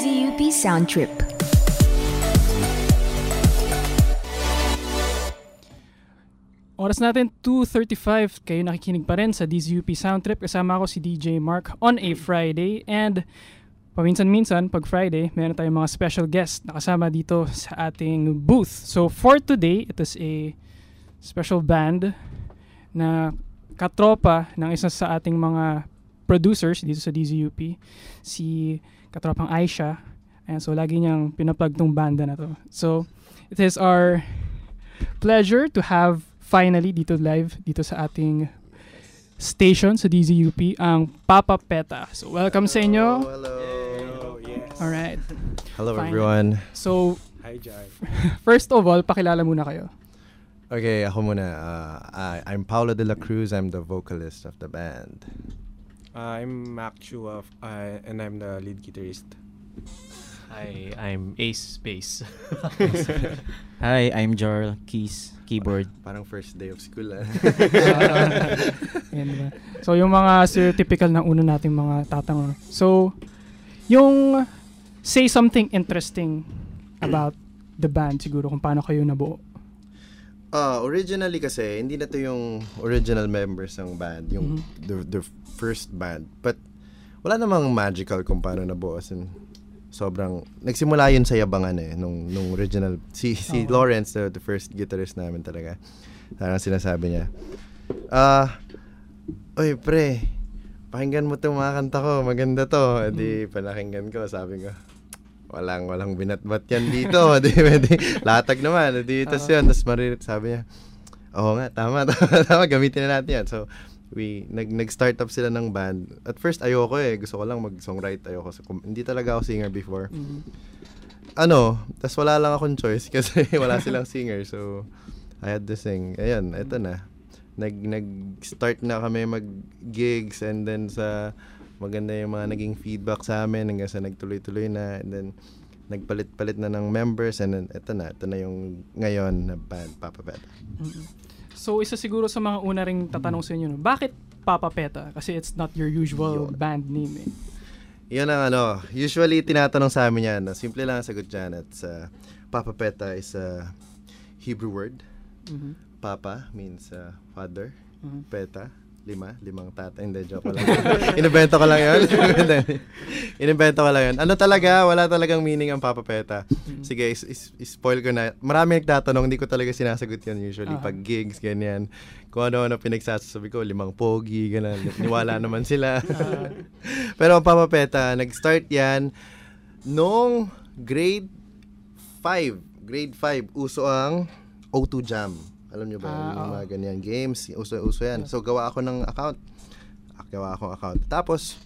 DZUP Sound Trip. Oras natin 2:35. Kayo nakikinig pa rin sa DZUP Sound Trip. Kasama ako si DJ Mark on a Friday. And paminsan-minsan, pag Friday, meron tayong mga special guest na kasama dito sa ating booth. So for today, it is a special band na katropa ng isa sa ating mga producers dito sa DZUP, si katropang Aisha. Ayan, so lagi niyang pinaplug tong banda na to. So it is our pleasure to have finally dito live dito sa ating station sa DZUP ang Papa Peta. So welcome sa inyo. Hello. Yes. All right. Hello Fine. everyone. So Hi, Jai. first of all, pakilala muna kayo. Okay, ako muna. I'm Paulo de la Cruz. I'm the vocalist of the band. I'm Mac Chua, and I'm the lead guitarist. Hi, I'm Ace Bass. Hi, I'm Jarl, keys, keyboard. Parang first day of school. Yan, diba? So yung mga stereotypical na una nating mga tatanong. So yung say something interesting about the band siguro kung paano kayo nabuo. Originally kasi, hindi na to yung original members ng band, yung the first band. But wala namang magical kung paano nabuo. Sobrang nagsimula yun sa yabangan nung original si Lawrence, the first guitarist namin talaga. Parang sinasabi niya, oy pre, pakinggan mo itong mga kanta ko, maganda to. Di panakinggan ko, sabi ko, walang binatbat yan dito. Di latag naman. Di tas yun, tas sabi niya, oo nga, tama, gamitin na natin yan. So nag-start up sila ng band. At first ayoko gusto ko lang mag-songwrite, ayoko. Hindi talaga ako singer before. Tas wala lang akong choice kasi wala silang singer. So I had to sing. Ayun, eto na. Nag-start na kami mag-gigs, and then sa maganda yung mga naging feedback sa amin hanggang sa nagtuloy-tuloy na, and then nagpalit-palit na ng members, and then ito na yung ngayon na band, Papa Peta. So isa siguro sa mga una ring tatanong sa inyo, bakit Papa Peta? Kasi it's not your usual band name Yan ang usually tinatanong sa amin yan. Simple lang ang sagot dyan. At Papa Peta is a Hebrew word. Papa means father. Peta, limang tata. Hindi, joke lang. Inibento ko lang yun. Inibento ko lang yun. Ano talaga, wala talagang meaning ang Papa Peta. Sige, spoil ko na. Marami nagtatanong, hindi ko talaga sinasagot yun usually. Pag gigs, ganyan. Kung ano-ano pinagsasabi ko, 5 pogi, ganyan. Niwala naman sila. Pero ang Papa Peta, nag-start yan nung grade 5. Uso ang O2 Jam. Alam nyo ba, yung mga ganyan games, uso yan. So, gawa ako ng account. Tapos,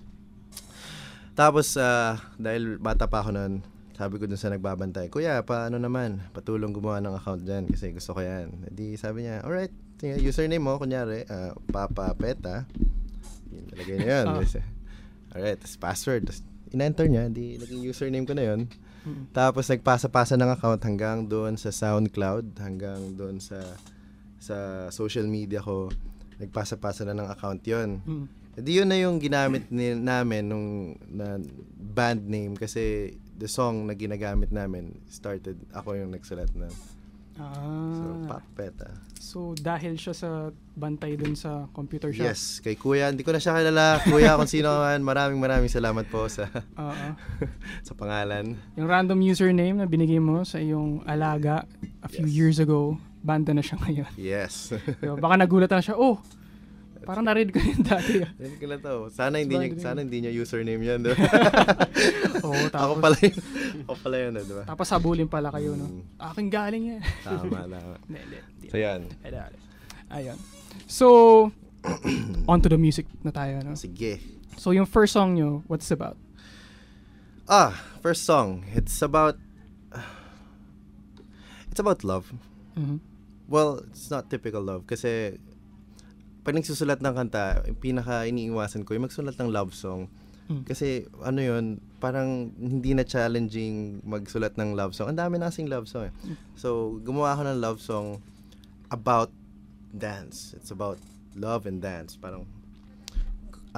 dahil bata pa ako noon, sabi ko dun sa nagbabantay, Kuya, paano naman? Patulong gumawa ng account dyan kasi gusto ko yan. Di sabi niya, alright, username mo, kunyari, Papa Peta. Nalagay niya yun. Alright, tas password. Tas in-enter niya, di naging username ko na yun. Tapos, nagpasa-pasa ng account hanggang doon sa SoundCloud, hanggang doon sa social media ko, nagpasa-pasa na ng account yon. Di yun na yung ginamit namin nung band name kasi the song na ginagamit namin started, ako yung nagsulat na. So, Papa Peta. So, dahil siya sa bantay dun sa computer shop? Yes, kay Kuya. Hindi ko na siya kilala. Kuya, kung sino man, maraming salamat po sa sa pangalan. Yung random username na binigay mo sa iyong alaga a few years ago, banda na siya ngayon. Yes. Diba? Baka nagulat na siya, parang narinig ko yun dati. Hindi ko na to. Sana hindi niya username yan. Diba? Tapos, ako pala yun. Diba? Tapos sabulin pala kayo, no? Aking galing yan. Tama. So, yan. Ayun. So, on to the music na tayo, no? Sige. So, yung first song nyo, what's it about? First song. It's about love. Well, it's not typical love kasi pag nagsusulat ng kanta, pinaka iniiwasan ko yung magsulat ng love song. Kasi yun, parang hindi na challenging magsulat ng love song. Ang dami na kasing love song. So, gumawa ako ng love song about dance. It's about love and dance. Parang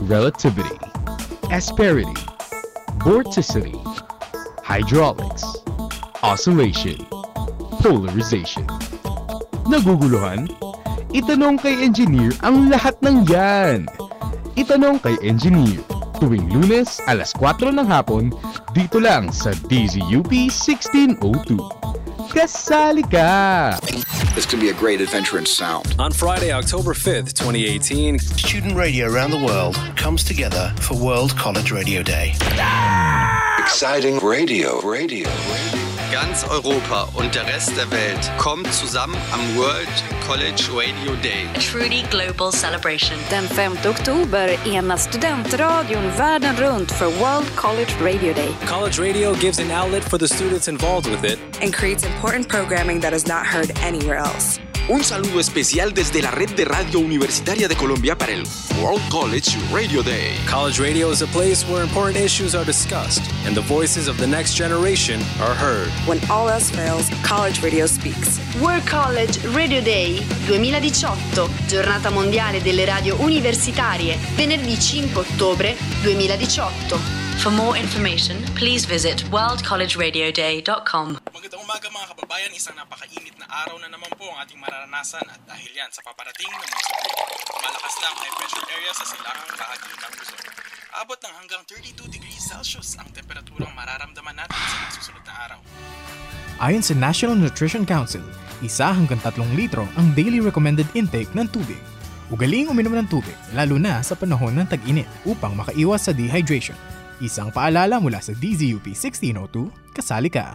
relativity, asperity, vorticity, hydraulics, oscillation, polarization. Naguguluhan? Itanong kay engineer ang lahat ng yan. Itanong kay engineer tuwing Lunes alas 4 ng hapon dito lang sa DZUP 1602. Kasali ka! This can be a great adventure in sound. On Friday, October 5th, 2018, student radio around the world comes together for World College Radio Day. Exciting radio. Ganz Europa und der Rest der Welt kommt zusammen am World College Radio Day. A truly global celebration. Den 5 oktober enas studentradion världen runt för World College Radio Day. College radio gives an outlet for the students involved with it and creates important programming that is not heard anywhere else. Un saludo especial desde la Red de Radio Universitaria de Colombia para el World College Radio Day. College radio is a place where important issues are discussed and the voices of the next generation are heard. When all else fails, college radio speaks. World College Radio Day 2018, giornata mondiale delle radio universitarie, venerdì 5 ottobre 2018. For more information, please visit worldcollegeradio.day.com. Magandang umaga mga kababayan, isang napakainit na araw na naman po ang ating mararanasan at dahil yan sa paparating ng mga sakit. Malakas na ang high pressure area sa silangang bahagi ng Luzon. Abot ng hanggang 32 degrees Celsius ang temperaturang mararamdaman natin sa susunod na araw. Ayon sa National Nutrition Council, 1 hanggang 3 litro ang daily recommended intake ng tubig. Ugaling uminom ng tubig, lalo na sa panahon ng tag-init upang makaiwas sa dehydration. Isang paalala mula sa DZUP 1602, kasali ka!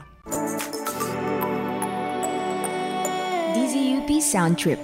DZUP Sound Trip.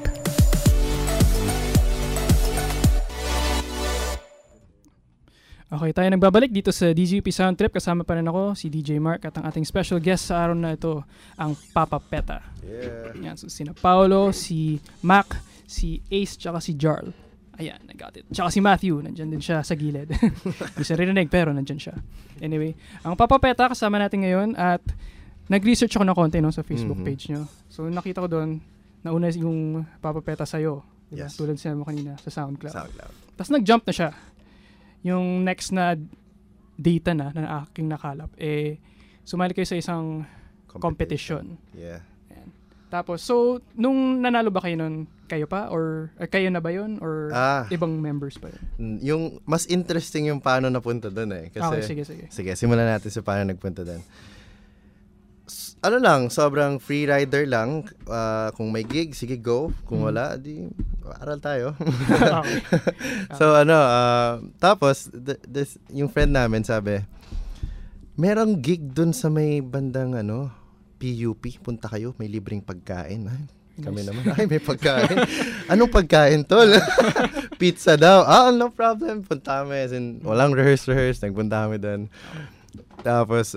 Okay, tayo nagbabalik dito sa DZUP Sound Trip. Kasama pa rin ako, si DJ Mark, at ang ating special guest sa araw na ito, ang Papa Peta. Yeah. Yan, so sina Paolo, si Mac, si Ace, tsaka si Jarl. Ayan, I got it. Tsaka si Matthew, nandyan din siya sa gilid. Hindi siya rinig, pero nandyan siya. Anyway, ang Papa Peta kasama natin ngayon at nag-research ako ng konti no, sa Facebook page nyo. So nakita ko doon, nauna yung Papa Peta sa'yo. Diba? Yes. Tulad sinabi mo kanina sa SoundCloud. Tapos nag-jump na siya. Yung next na data na aking nakalap, sumali kayo sa isang competition. Yeah. Ayan. Tapos, so, nung nanalo ba kayo nun, kayo pa? Or kayo na ba yun? Or ibang members pa yun? Yung mas interesting yung paano napunta doon eh. Kasi, okay, sige. Sige, simulan natin sa paano nagpunta doon. Ano lang, sobrang free rider lang. Kung may gig, sige go. Kung wala, di aral tayo. So tapos yung friend namin sabi, merong gig dun sa may bandang PUP, punta kayo, may libreng pagkain. Ay, kami naman, may pagkain. Anong pagkain, tol? Pizza daw. No problem. Punta kami. Walang rehearse. Nagpunta kami doon. Tapos,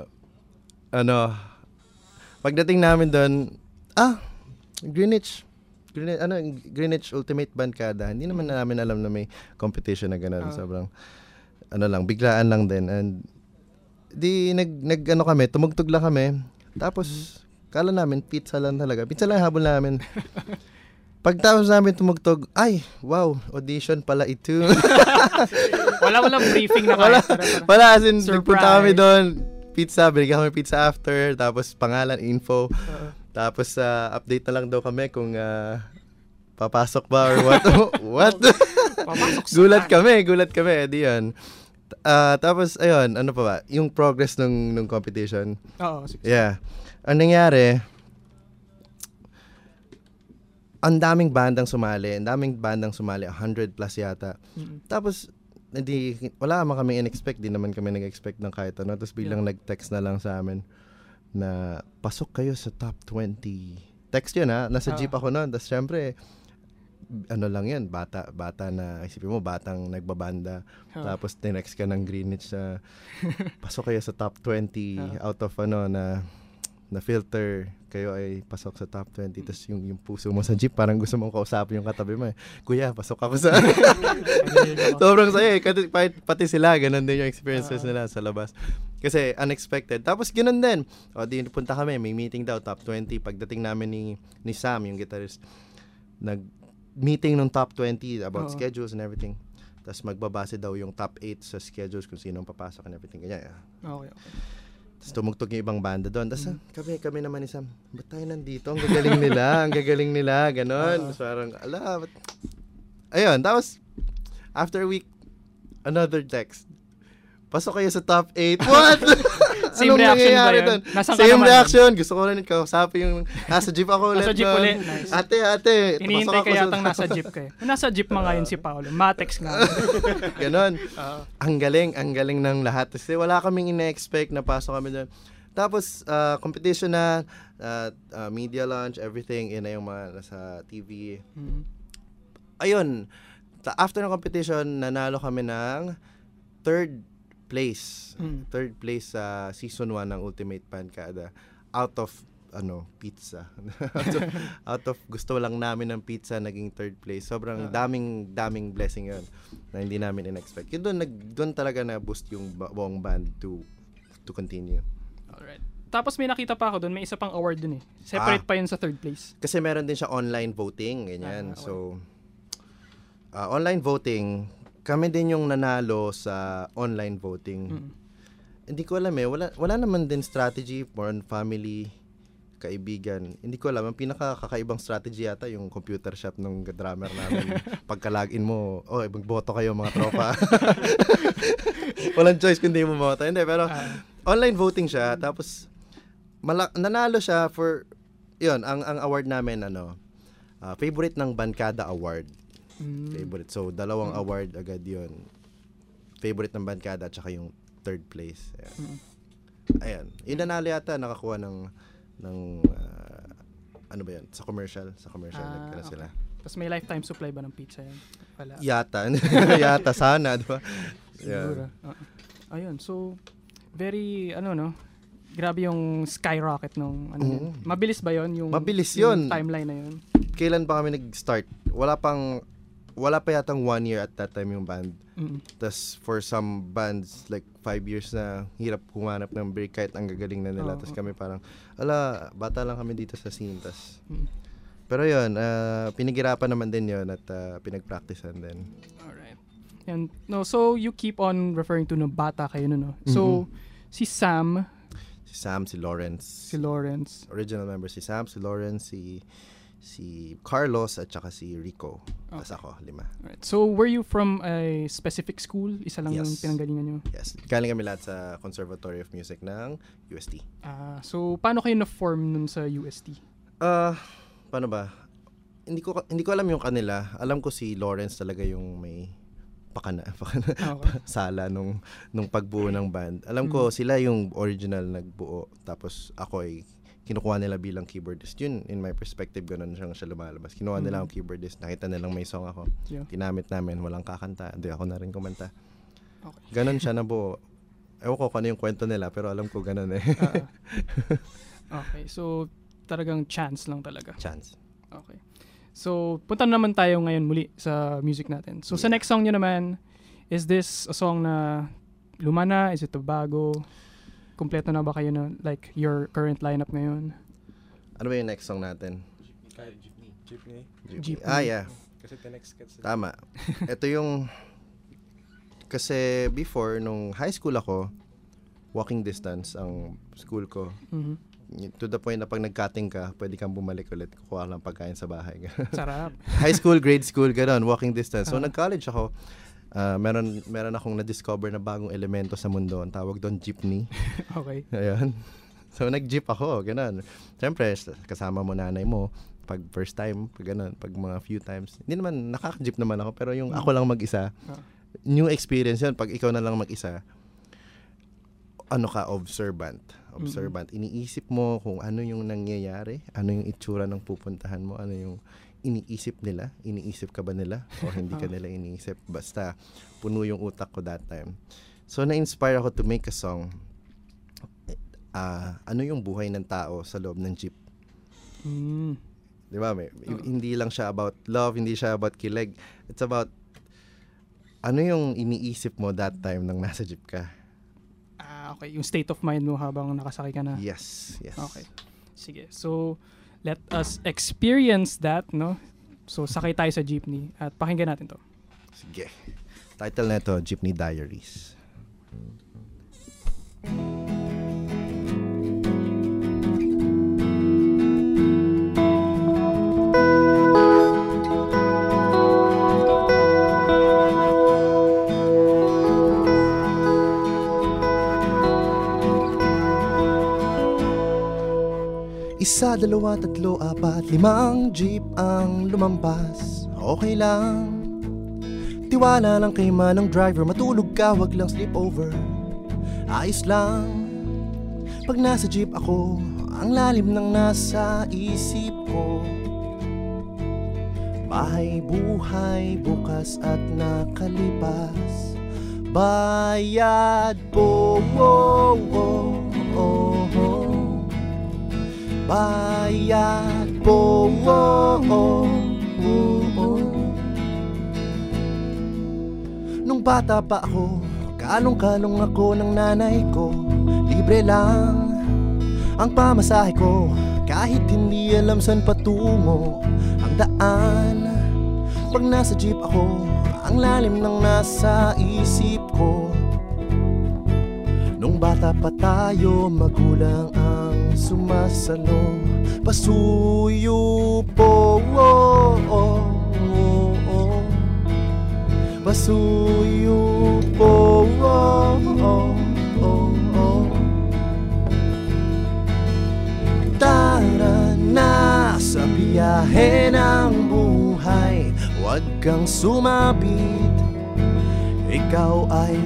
pagdating namin doon, Greenwich Ultimate Bancada. Hindi naman namin alam na may competition na gano'n. Sobrang, biglaan lang din. And, kami, tumugtog lang kami. Tapos, kala namin, pizza lang talaga. Pizza lang habol namin. Pagtapos namin tumugtog, ay, wow, audition pala ito. Walang briefing na kayo. Wala, nagpunta kami doon. Pizza, binigyan kami pizza after. Tapos, pangalan, info. Tapos, update na lang daw kami kung papasok ba or what. What? Gulat kami. Di yun. Tapos, ayun, ano pa ba? Yung progress nung competition. Oo. Yeah. Ang nangyari, ang daming bandang sumali. 100 plus yata. Tapos, wala naman kami in-expect. Di naman kami nag-expect ng kahit ano. Tapos biglang nag-text na lang sa amin na pasok kayo sa top 20. Text yun nasa jeep ako noon. Tapos syempre, lang yan, bata na, isipin mo, batang nagbabanda. Tapos tinext ka ng Greenwich na pasok kayo sa top 20 out of na filter kayo ay pasok sa top 20. Tapos yung puso mo sa jeep, parang gusto mong kausapin yung katabi mo. Kuya, pasok ako sa... Sobrang saya pati sila, ganun din yung experiences nila sa labas. Kasi unexpected. Tapos ganun din. Di punta kami, may meeting daw, top 20. Pagdating namin ni Sam, yung guitarist, nag-meeting ng top 20 about schedules and everything. Tapos magbabase daw yung top 8 sa schedules kung sino ang papasok and everything. Ganyan. Okay. Tapos tumugtog yung ibang banda doon. Tapos kami naman isang, ba't tayo nandito? Ang gagaling nila. Ganon. Parang, ayun. Tapos, after a week, another text. Pasok kayo sa top 8. What? Same reaction ba yun? Same reaction. Gusto ko rin kausapin yung nasa jeep ako ulit. Nasa jeep ulit. Nice. Ate. Hinihintay ka yatang nasa jeep kayo. Nasa jeep mga yun si Paolo. Matex nga. Ganon. Ang galing ng lahat. Kasi wala kaming ina-expect na pasok kami doon. Tapos, competition na, media launch, everything. Yun na yung mga nasa TV. Ayun. After ng competition, nanalo kami ng third place sa season 1 ng Ultimate Pancada out of pizza. out of gusto lang namin ng pizza, naging third place. Sobrang daming blessing 'yon na hindi namin in-expect. Doon talaga na boost yung buong band to continue. Alright. Tapos may nakita pa ako doon, may isa pang award doon eh. Separate pa yun sa third place. Kasi meron din siya online voting, ganyan. So online voting, kami din yung nanalo sa online voting. Hindi ko alam wala naman din strategy for family, kaibigan. Hindi ko alam, ang pinakakakaibang strategy yata yung computer shop ng drummer namin. Pagka-login mo, magboto kayo mga tropa. Walang choice kundi mo mamoto. Hindi, pero online voting siya. Tapos nanalo siya for yun, ang award namin favorite ng Bancada Award. Favorite. So, dalawang award agad yun. Favorite ng Bancada at saka yung third place. Ayan. Yung nanalo yata, nakakuha ng ano ba yun? Sa commercial. Nagkala sila. Tapos may lifetime supply ba ng pizza yan? Wala. Yata sana, diba? Siguro. Ayun. So, very, grabe yung skyrocket nung Mabilis ba yun? Mabilis yun. Yung timeline na yun? Kailan pa kami nag-start? Wala pa yatang 1 year at that time yung band. Tas for some bands, like 5 years na hirap humanap ng break kahit ang gagaling na nila. Tas kami parang, bata lang kami dito sa scene. Pero yun, pinagirapan naman din yun at pinagpracticean din. Alright. And, so you keep on referring to bata kayo, no? So, si Sam, si Lawrence. Original member si Sam, si Lawrence, si Carlos at saka si Rico. Tapos ako, 5. Right. So, were you from a specific school? Isa lang yung pinanggalingan nyo? Yes. Galing kami lahat sa Conservatory of Music ng UST. So, paano kayo na-form nun sa UST? Paano ba? Hindi ko alam yung kanila. Alam ko si Lawrence talaga yung may pakana sala nung pagbuo ng band. Alam ko sila yung original nagbuo. Tapos ako ay kinukuha nila bilang keyboardist. Yun, in my perspective, ganun siya lumalabas. Kinuha nila akong keyboardist. Nakita nilang may song ako. Tinamit namin, walang kakanta. Hindi ako na rin kumanta. Okay. Ganun siya nabuo. Ewan ko kung ano yung kwento nila, pero alam ko ganun eh. Okay, so talagang chance lang talaga. Chance. Okay. So, punta naman tayo ngayon muli sa music natin. So, sa next song nyo naman, is this a song na luma na? Is it a bago? Kompleto na ba kayo na like your current lineup ngayon? Ano ba yung next song natin? Jeepney. Yeah. Kasi next tama. Ito yung kasi before nung high school ako, walking distance ang school ko. To the point na pag nag-cutting ka, pwede kang bumalik ulit, kukuha lang pagkain sa bahay. Sarap. High school, grade school, gano'n, walking distance. So nag-college ako. Meron akong na-discover na bagong elemento sa mundo. Ang tawag doon, jeepney. Okay. Ayan. So, nag-jeep ako, gano'n. Siyempre, kasama mo nanay mo, pag first time, pag gano'n, pag mga few times. Hindi naman, nakaka-jeep naman ako, pero yung ako lang mag-isa, new experience yun. Pag ikaw na lang mag-isa, observant. Iniisip mo kung ano yung nangyayari, ano yung itsura ng pupuntahan mo, ano yung iniisip nila? Iniisip ka ba nila? O hindi ka nila iniisip? Basta, puno yung utak ko that time. So, na-inspire ako to make a song. Ano yung buhay ng tao sa loob ng jeep? Di ba? Hindi lang siya about love, hindi siya about kilig. It's about ano yung iniisip mo that time nang nasa jeep ka. Okay. Yung state of mind mo habang nakasakay ka na. Yes. Okay. Sige. So, let us experience that, no? So, sakay tayo sa jeepney at pakinggan natin to. Sige. Title nito, Jeepney Diaries. Isa, dalawa, tatlo, apat, limang jeep ang lumampas. Okay lang. Tiwala lang kay manang driver. Matulog ka, wag lang sleepover. Ayos lang. Pag nasa jeep ako, ang lalim ng nasa isip ko. Bahay, buhay, bukas at nakalipas. Bayad po, oh, oh, oh, oh. Bayad po, oh, oh, oh, oh. Nung bata pa ako, kalong-kalong ako ng nanay ko. Libre lang ang pamasahe ko, kahit hindi alam saan patungo ang daan. Pag nasa jeep ako, ang lalim ng nasa isip ko. Nung bata pa tayo, magulang ang sumasalong. Pasuyo po, oh, oh, oh, oh. Pasuyo po, oh, oh, oh, oh. Tara na sa biyahe ng buhay, huwag kang sumabit, ikaw ay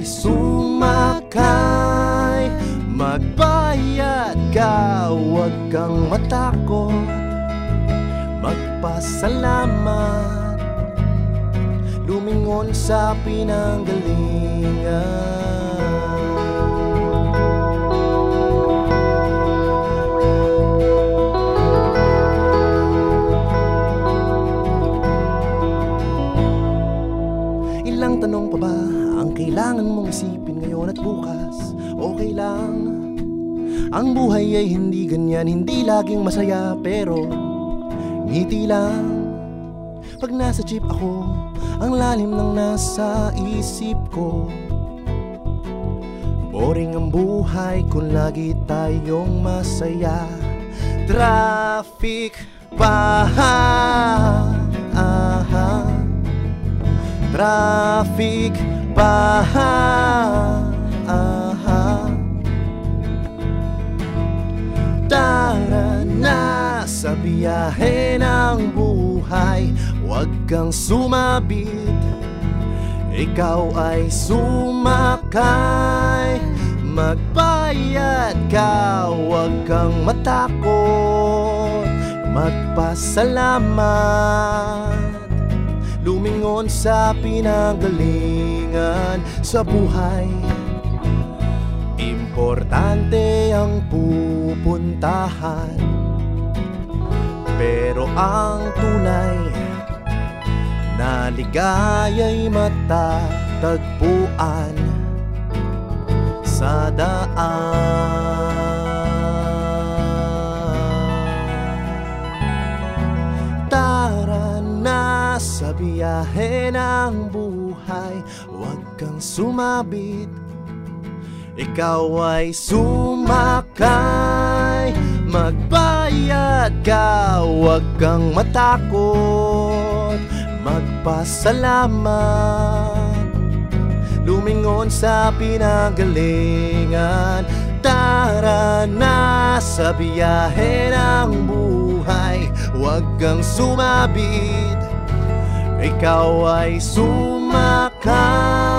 sumakay. Magbayad ka, huwag kang matakot, magpasalamat, lumingon sa pinanggalingan. Ilang tanong pa ba ang kailangan mong isipin ngayon at bukas? Okay lang. Ang buhay ay hindi ganyan, hindi laging masaya, pero ngiti lang. Pag nasa jeep ako, ang lalim ng nasa isip ko. Boring ang buhay kung lagi tayong masaya. Traffic pa, traffic pa, tara na sa biyahe ng buhay, huwag kang sumabit, ikaw ay sumakay. Magbayad ka, huwag kang matakot, magpasalamat, lumingon sa pinanggalingan sa buhay. Importante ang pupuntahan, pero ang tunay na ligaya'y matatagpuan sa daan. Tara na sa biyahe ng buhay, huwag kang sumabit, ikaw ay sumakay. Magbayad ka, huwag kang matakot, magpasalamat, lumingon sa pinanggalingan. Tara na sa biyahe ng buhay, huwag kang sumabit, ikaw ay sumakay.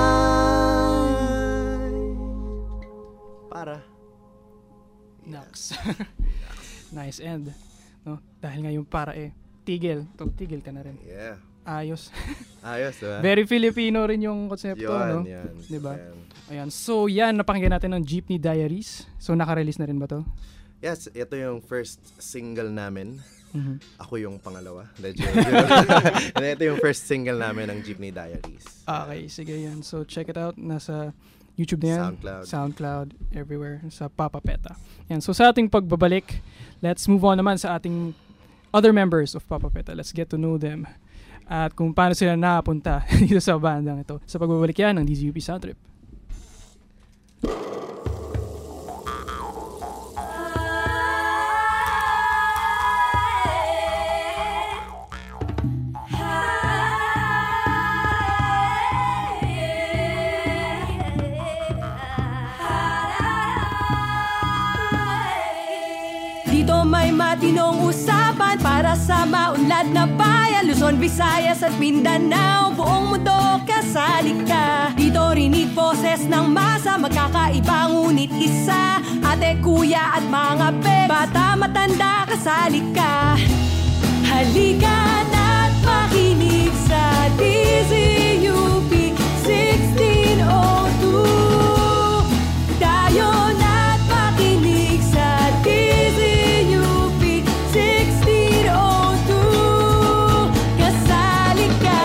Nax. Nice end. No? Dahil nga yung para tigil. Tigil ka na rin. Yeah. Ayos. Ayos, diba? Very Filipino rin yung konsepto, no? Yan. Diba? Ayan. So, yan. Napakinggan natin ng Jeepney Diaries. So, naka-release na rin ba to? Yes. Ito yung first single namin. Mm-hmm. Ako yung pangalawa. Ito yung first single namin ng Jeepney Diaries. Okay. Sige yan. So, check it out. Nasa YouTube na yan. SoundCloud. Everywhere. Sa Papa Peta. Yan. So, sa ating pagbabalik, let's move on naman sa ating other members of Papa Peta. Let's get to know them. at kung paano sila nakapunta dito sa bandang ito sa pagbabalik yan ng DZUP Sound Trip. Dito may matinong usapan para sa maunlad na bayan, Luzon, Visayas at Mindanao. Buong mundo kasali ka. Dito rinig boses ng masa, magkakaiba ngunit isa. Ate, kuya at mga beg, bata, matanda, kasali ka. Halika na't makinig sa DZUP 1602. Tayo na't makinig sa DZUP 1602. Kasali ka.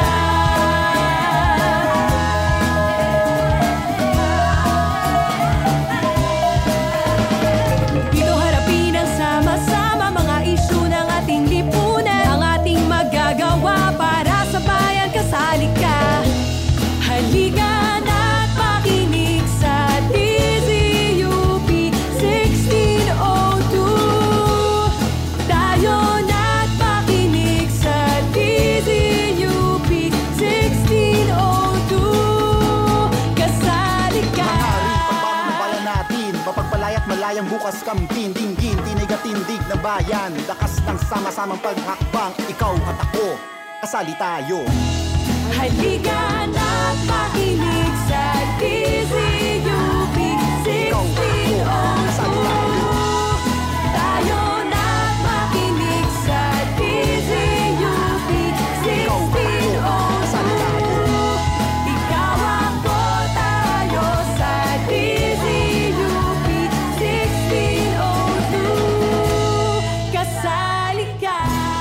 Dito harapin ang sama-sama mga isyu ng ating lipunan, ang ating magagawa para sa bayan. Kasali ka. Halika na't makinig sa DZUP 1602. Tayo na't makinig sa DZUP 1602. Kasali ka. Pagpapala natin, mapagpalaya't malayang bukas kamtin, dinggin, tinig at tindig na bayan, lakas ng sama-samang paghakbang, ikaw at ako, kasali tayo. Halika na't makinig sa DZUP 1602. Tayo na't makinig sa DZUP 1602. Ikaw ako, tayo sa DZUP 1602. Kasali ka.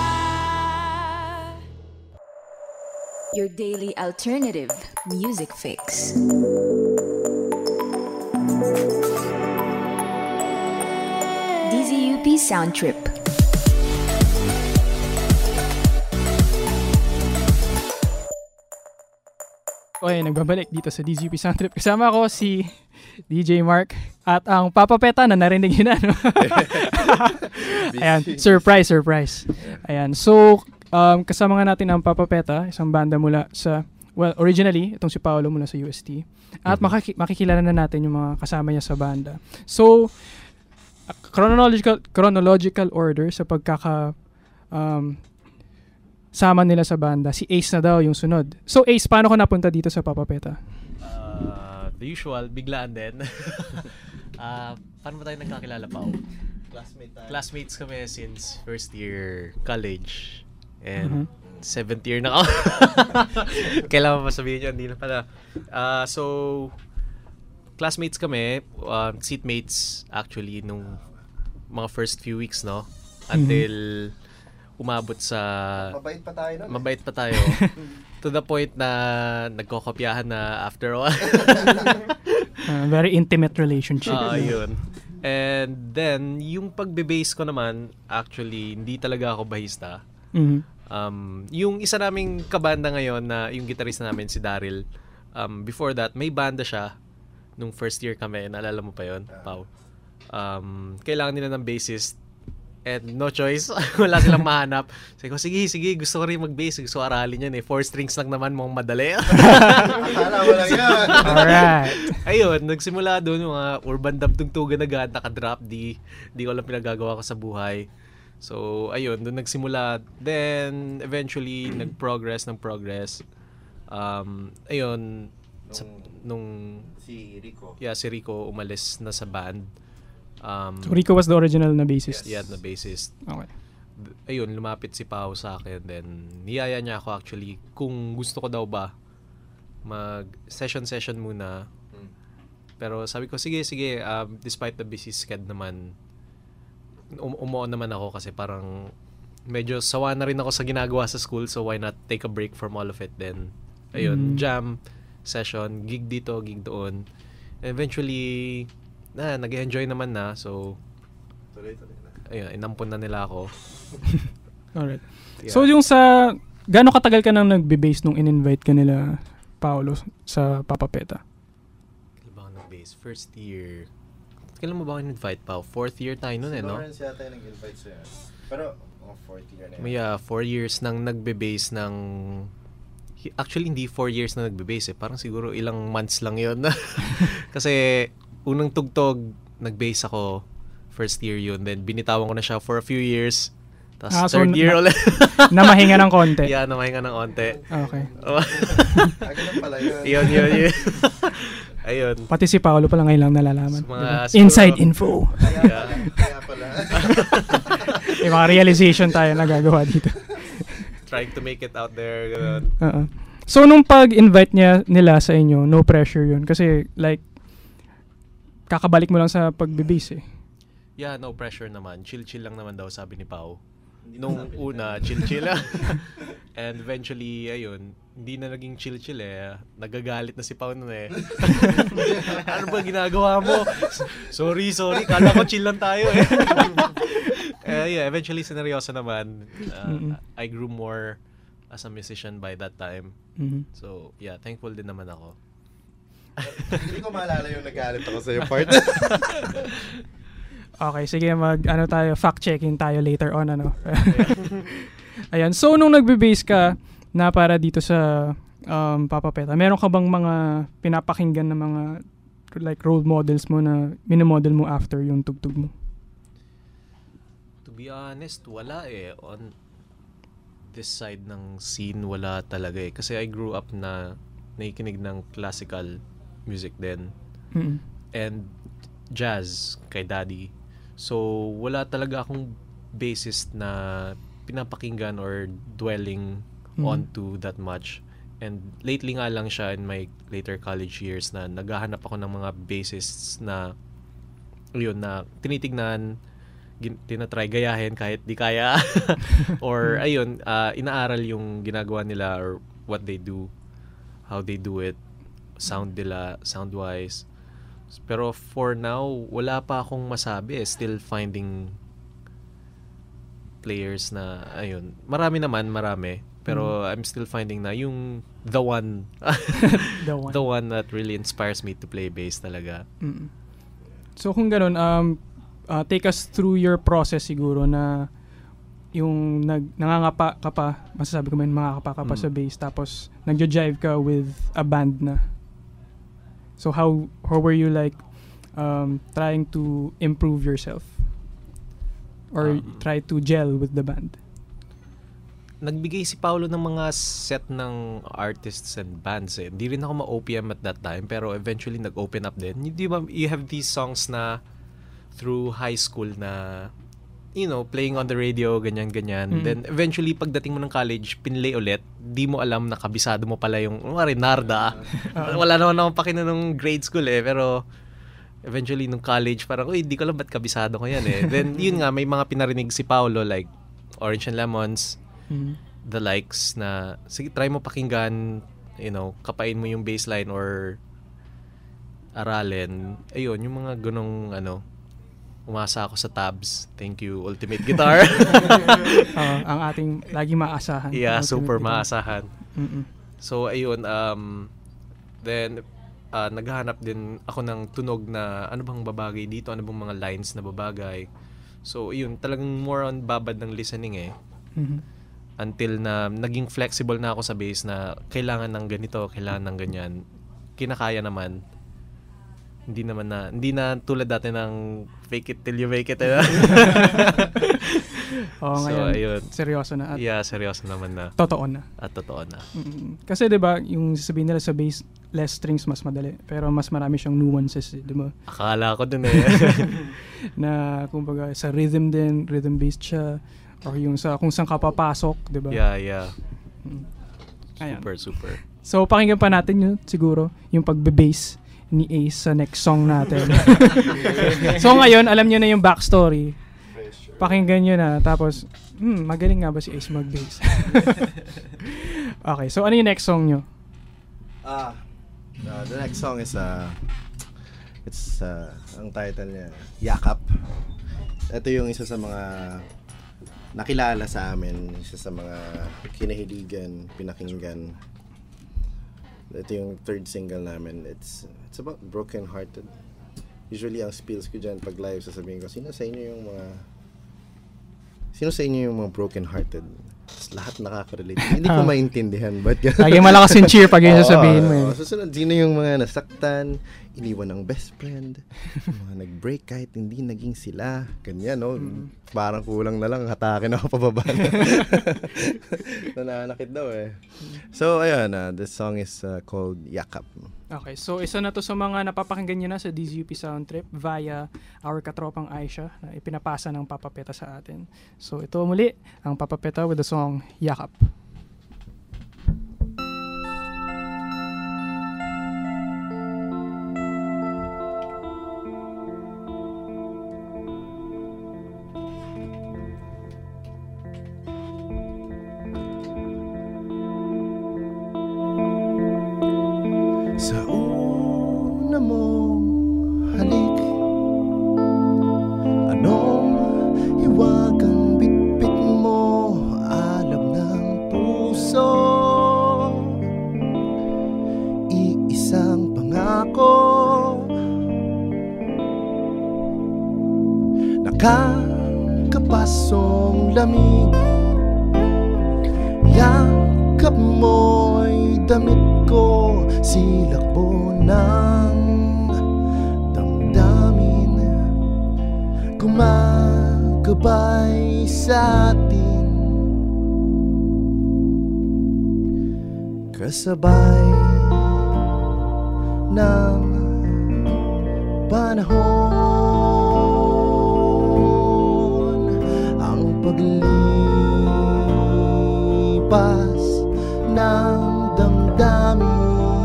Your daily alternative music fix. DZUP Sound Trip. Okay, nagbabalik dito sa DZUP Sound Trip. Kasama ko si DJ Mark at ang Papa Peta na narinig yun na. No? Ayan, surprise. Ayan, so kasama nga natin ang Papa Peta, isang banda mula sa, well, originally, itong si Paolo mula sa UST. At makikilala na natin yung mga kasama niya sa banda. So, chronological order sa sama nila sa banda. Si Ace na daw yung sunod. So Ace, paano ka napunta dito sa Papa Peta? The usual, biglaan din. Paano ba tayo nagkakilala pa? Classmates kami since first year college. And 7th year na ako. Kailangan pa sabihin yun, hindi na pala. So, classmates kami, seatmates actually nung mga first few weeks, no? Until umabot sa mabait pa tayo nun. Mabait pa tayo. To the point na nagkokopyahan na after a while. Very intimate relationship. Yun. And then, yung pagbe-base ko naman, actually, hindi talaga ako bahista. Yung isa naming kabanda ngayon na yung gitarista namin, si Daryl, before that, may banda siya nung first year kami. Naalala mo pa yun, Pao? Kailangan nila ng bassist. And no choice. Wala silang mahanap. Sabi ko, sige, gusto ko rin mag-bass. Gusto ko aralin yan eh. 4 strings lang naman, mukhang madali. Akala mo lang yan. Alright. Ayun, nagsimula doon yung mga urban dub tugtugan na gata, naka-drop D. Di ko alam pinagagawa ko sa buhay. So, ayun, doon nagsimula. Then, eventually, nag-progress. Ayun, nung si Rico. Yeah, si Rico umalis na sa band. So Rico was the original na bassist? Yes. Yeah, na bassist. Okay. Ayun, lumapit si Pao sa akin. Then, niyaya niya ako actually kung gusto ko daw ba mag-session muna. Pero sabi ko, sige. Despite the busy schedule naman, umuon naman ako kasi parang medyo sawa na rin ako sa ginagawa sa school. So, why not take a break from all of it then? Ayun, jam session, gig dito, gig doon. And eventually, nag-enjoy naman na. So, ayun, inampun na nila ako. Alright. Yeah. So, yung sa gaano katagal ka nang nagbe-bass nung in-invite ka nila, Paolo, sa Papa Peta? Kailan ba ako nag-bass? First year. Kailan mo ba ako in-invite, Pao? 4th year tayo nun, no? Lawrence yata yung nag-invite sa'yo. Pero, 4th year na yun. May 4 years nang nagbe-bass ng... Actually, hindi 4 years na nagbe-bass eh. Parang siguro ilang months lang yun. Kasi, unang tugtog, nag-bass ako. First year yun. Then, binitawan ko na siya for a few years. Tapos third year ulit. Namahinga ng konti. Yeah, namahinga ng konti. Okay. Ganun pala yun. Yun. Ayun. Pati si Paolo pala ngayon lang nalalaman. Diba? Inside info. Kaya pala. May mga realization tayo na gagawa dito. Trying to make it out there. Ganun. So, nung pag-invite nila sa inyo, no pressure yun. Kasi, like, kakabalik mo lang sa pag-bass eh. Yeah, no pressure naman. Chill-chill lang naman daw, sabi ni Pao. Nung una, chill-chill lang. And eventually, ayun, hindi na naging chill-chill eh. Nagagalit na si Pao nun eh. Ano ba ginagawa mo? Sorry. Kala ko chill lang tayo eh. Yeah, eventually, sineryoso naman. I grew more as a musician by that time. So, yeah, thankful din naman ako. Hindi ko maalala yung nagalit ako sa yung part. Okay, sige, fact-checking tayo later on, Ayan, so nung nagbe-bass ka na para dito sa Papa Peta, meron ka bang mga pinapakinggan na mga like role models mo na minomodel mo after yung tugtog mo? To be honest, wala eh. On this side ng scene, wala talaga eh. Kasi I grew up na nakikinig ng classical music din. And jazz kay daddy. So, wala talaga akong bassist na pinapakinggan or dwelling onto that much. And lately nga lang siya in my later college years na naghahanap ako ng mga bassists na yun, na tinitignan, tinatry gayahin kahit di kaya. Or ayun, inaaral yung ginagawa nila or what they do, how they do it, sound-wise. Pero for now, wala pa akong masabi. Still finding players na, ayun. Marami. Pero I'm still finding na yung the one. The one that really inspires me to play bass talaga. So kung ganun, take us through your process siguro na yung nangangapa ka pa, masasabi ko mangangapa ka pa sa bass, tapos nagjo-jive ka with a band na. So how were you like trying to improve yourself or try to gel with the band? Nagbigay si Paolo ng mga set ng artists and bands eh. Hindi rin ako ma-OPM at that time, pero eventually nag-open up din. Di ba, you have these songs na through high school na, you know, playing on the radio, ganyan. Then eventually pagdating mo ng college, pinlay ulit, di mo alam na kabisado mo pala yung Narda. Wala naman akong pakina nung grade school eh, pero eventually nung college parang, uy, di ko alam ba't kabisado ko yan eh. Then yun nga, may mga pinarinig si Paolo like Orange and Lemons, The Likes na, sige, try mo pakinggan, you know, kapain mo yung bassline or aralin. Ayun, yung mga ganong umasa ako sa tabs. Thank you, Ultimate Guitar. Ang ating laging maasahan. Yeah, super maasahan. So, ayun. Then, naghahanap din ako ng tunog na ano bang babagay dito, ano bang mga lines na babagay. So, ayun. Talagang more on babad ng listening eh. Until na naging flexible na ako sa bass na kailangan ng ganito, kailangan ng ganyan. Kinakaya naman. Hindi na tulad dati ng fake it till you make it. Ngayon, ayun. Seryoso na. Seryoso naman na. Totoo na. At totoo na. Kasi 'di ba, yung sasabihin nila sa bass, less strings mas madali, pero mas marami siyang nuances, 'di ba? Akala ko dun eh. Na kumbaga sa rhythm based siya or yung sa kung saan ka papasok, 'di ba? Yeah. Ayan. Super. So pakinggan pa natin yun siguro, yung pagbe-bass ni Ace sa next song natin. So ngayon, alam niyo na yung backstory. Pakinggan niyo na. Tapos, magaling nga ba si Ace mag-bass? Okay, so ano yung next song niyo? The next song is ang title niya, Yakap. Ito yung isa sa mga nakilala sa amin, isa sa mga kinahiligan, pinakinggan. Ito yung third single namin. It's about broken hearted. Usually ang spills ko dyan pag live, sasabihin ko, sino sa inyo yung mga broken hearted? Lahat nakaka-relate. Hindi ko maintindihan. Lagi malakas yung cheer pag yung sasabihin mo. Susunod, sino yung mga nasaktan, iniwan ng best friend, mga nag-break kahit hindi naging sila. Ganyan, no? Parang kulang na lang, hatakin ako pababa. Nananakit daw eh. So, ayun, this song is called Yakap. Okay, so isa na to sa mga napapakinggan nyo na sa DZUP Sound Trip via our katropang Aisha na ipinapasa ng Papa Peta sa atin. So ito muli, ang Papa Peta with the song Yakap. Sa una mong halik, anong hiwagang bitbit mo, alam ng puso, iisang pangako, nakakapasong lamig, yakap mo'y damit ko, silakbo ng damdamin, gumagabay sa atin, kasabay ng panahon, ang paglipas ng damdamin,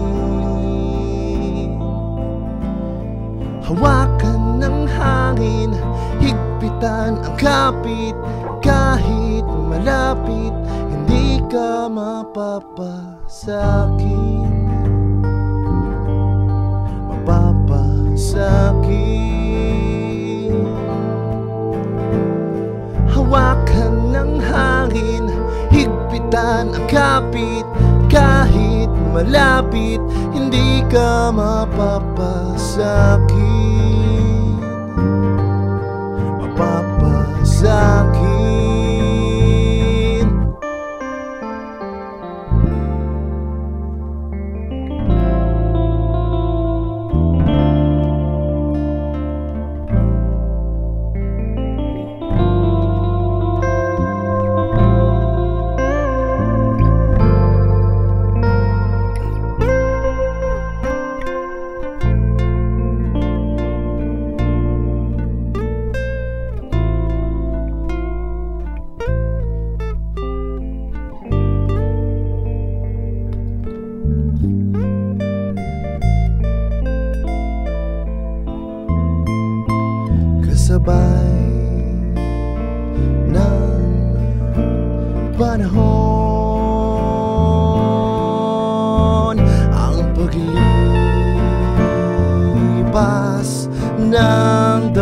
hawakan ng hangin, higpitan ang kapit, kahit malapit, hindi ka mapapasakin, mapapasakin. Hawakan ng hangin, higpitan ang kapit, kahit malapit, hindi ka mapapasakin, mapapasakin. Kasabay ng panahon, ang paglipas ng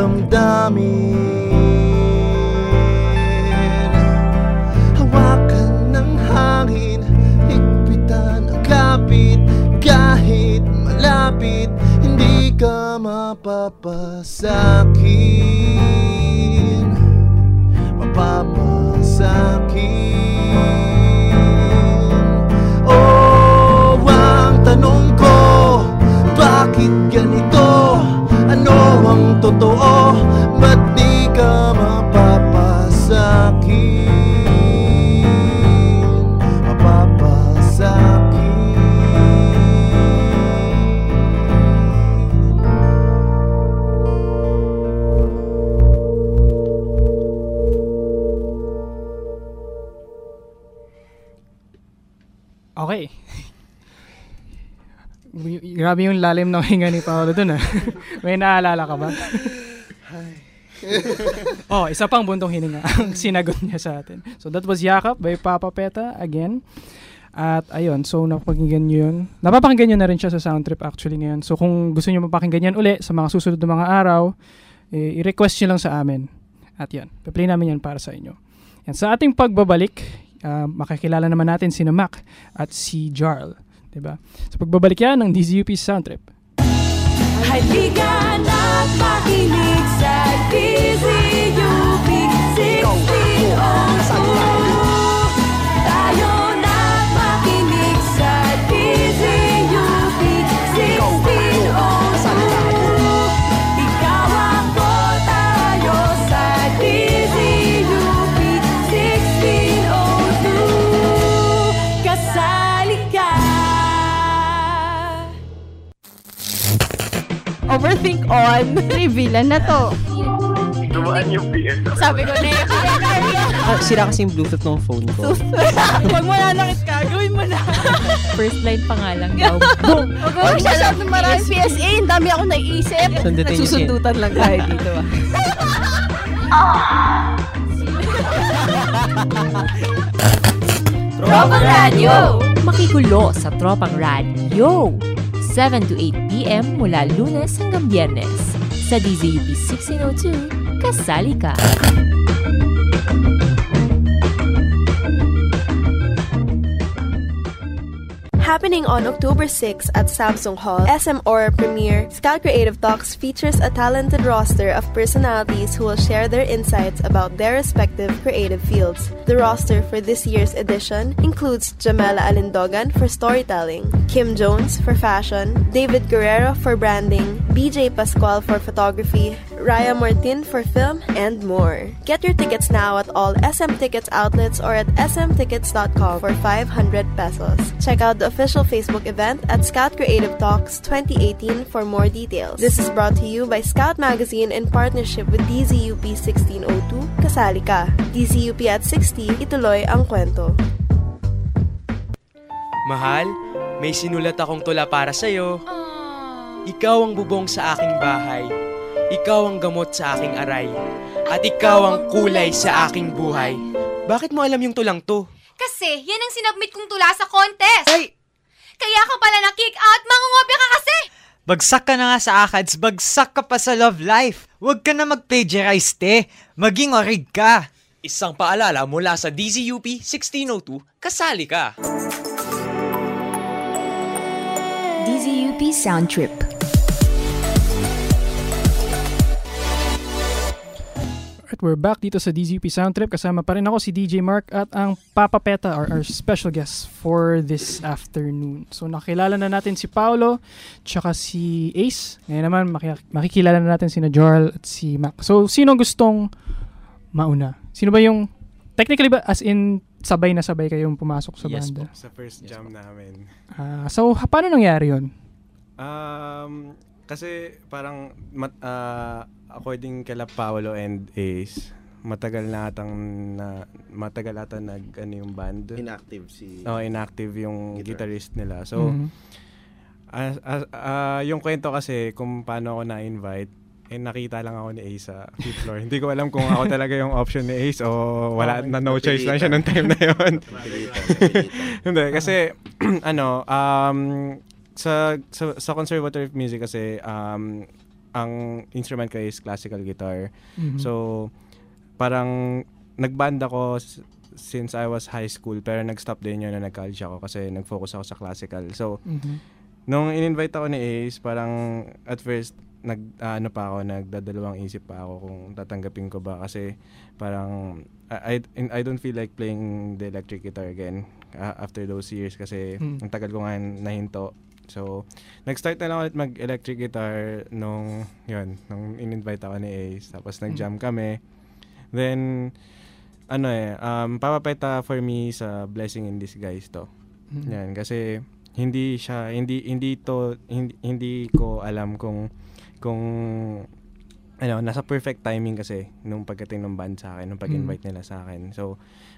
damdamin, hawakan ng hangin, higpitan ang kapit, kahit malapit, hindi ka mapapasakin, mapapasakin. Oh, ang tanong ko, bakit ganito? Ano ang totoo? Ba't di ka mapapasakin, mapapasakin? Okay. Grabe yung lalim ng hinga ni Paolo dun ah. May naalala ka ba? Oh, isa pang buntong hininga ang sinagot niya sa atin. So that was Yakap by Papa Peta again. At ayun, so napakinggan nyo yun. Napapakinggan nyo na rin siya sa Sound Trip actually ngayon. So kung gusto nyo mapakinggan yan uli sa mga susunod na mga araw, i-request nyo lang sa amin. At yan, pa-play namin yan para sa inyo. And sa ating pagbabalik, makikilala naman natin si Mac at si Jarl. Diba? Sa pagbabalik yan ng DZUP Soundtrip. Halika na't makinig sa DZUP 1602. Tayo na't makinig sa DZUP 1602. Ikaw ako, tayo sa DZUP 1602. Kasali ka. Overthink on. Reveal na to. Dumaan yung PS. Sabi ko na sira kasi yung Bluetooth ng phone ko. Huwag mo nanakit ka. Gawin mo na. First line pa nga lang daw. Boom! Huwag mo masyadong maraming PSA. Ang dami ako naiisip. Nagsusundutan lang tayo dito. Tropang Radio! Makigulo sa Tropang Radio! 7 to 8 p.m. mula Lunes hanggang Biyernes. Sa DZUP 1602, kasali ka! Happening on October 6 at Samsung Hall, SM Aura premiere, Scout Creative Talks features a talented roster of personalities who will share their insights about their respective creative fields. The roster for this year's edition includes Jamela Alindogan for storytelling, Kim Jones for fashion, David Guerrero for branding, BJ Pascual for photography, Raya Martin for film, and more. Get your tickets now at all SM Tickets outlets or at smtickets.com for 500 pesos. Check out the official Facebook event at Scout Creative Talks 2018 for more details. This is brought to you by Scout Magazine in partnership with DZUP 1602, Kasali Ka. DZUP at 60, ituloy ang kwento. Mahal, may sinulat akong tula para sa'yo. Ikaw ang bubong sa aking bahay. Ikaw ang gamot sa aking aray. At ikaw ang kulay sa aking buhay. Bakit mo alam yung tulang to? Kasi yan ang sinubmit kong tula sa contest. Ay! Kaya ka pala na-kick out, mangungopia ka kasi! Bagsak ka na nga sa ACADS, bagsak ka pa sa love life. Huwag ka na mag-plagiarize, te. Maging orig ka. Isang paalala mula sa DZUP 1602, kasali ka. DZUP Soundtrip. Alright, we're back dito sa DZUP Soundtrip. Kasama pa rin ako si DJ Mark at ang Papa Peta, our special guest for this afternoon. So nakilala na natin si Paolo tsaka si Ace. Ngayon naman makikilala na natin sina Jarl at si Mac. So sino gustong mauna? Sino ba yung, technically ba as in sabay na sabay kayong pumasok sa banda? Yes po, sa first jam namin. So paano nangyari yun? Kasi parang according kay Paolo and Ace, matagal ata yung band. Inactive inactive yung guitarist nila. So yung kwento kasi kung paano ako na-invite, nakita lang ako ni Ace sa fifth floor. Hindi ko alam kung ako talaga yung option ni Ace o wala na no choice lang siya nung time na yun. Hindi kasi sa conservatory music kasi ang instrument ko is classical guitar. Mm-hmm. So parang nagband ako since I was high school, pero nag-stop din yun na nag-college ako kasi nag-focus ako sa classical. So nung in-invite ako ni Ace, parang at first nagdadalawang isip pa ako kung tatanggapin ko ba kasi parang I don't feel like playing the electric guitar again after those years kasi ang tagal ko nga nahinto. So, nag-start na lang ulit mag-electric guitar nung in-invite ako ni Ace. Tapos nag-jam kami. Then, Papa Peta for me sa blessing in disguise to. Yan, kasi hindi ko alam kung nasa perfect timing kasi nung pagdating ng band sa akin, nung pag-invite nila sa akin. So,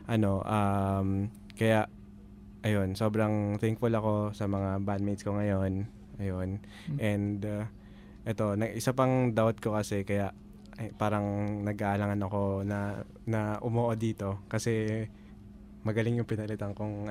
kaya ayun, sobrang thankful ako sa mga bandmates ko ngayon. Ayun. And isa pang doubt ko kasi kaya parang nag-aalangan ako na umuo dito kasi magaling yung pinalitan kong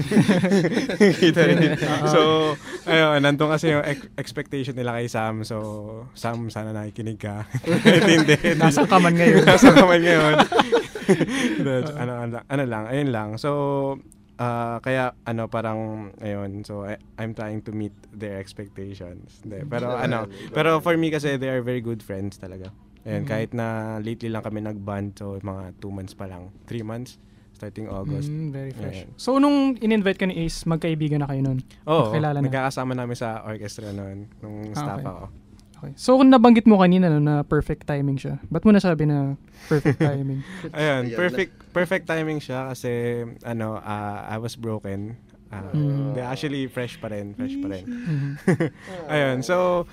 So, ayun, nandun kasi yung expectation nila kay Sam. So, Sam, sana nakikinig ka. Nasa kaman ngayon. Ano lang, ayun lang. So, kaya parang ayun, so I'm trying to meet their expectations. Pero for me kasi they are very good friends talaga. Ayun, kahit na lately lang kami nag-bond, so mga 2 months pa lang, 3 months starting August. Very fresh. Ayun. So nung in-invite ka ni Ace, magkaibigan na kayo nun? Oo, nagkakasama namin sa orchestra noon nung staff ako. Okay. So kung nabanggit mo kanina na perfect timing siya, ba't mo nasabi na perfect timing? Ayun, perfect timing siya kasi I was broken. Actually fresh pa rin. Ayun, so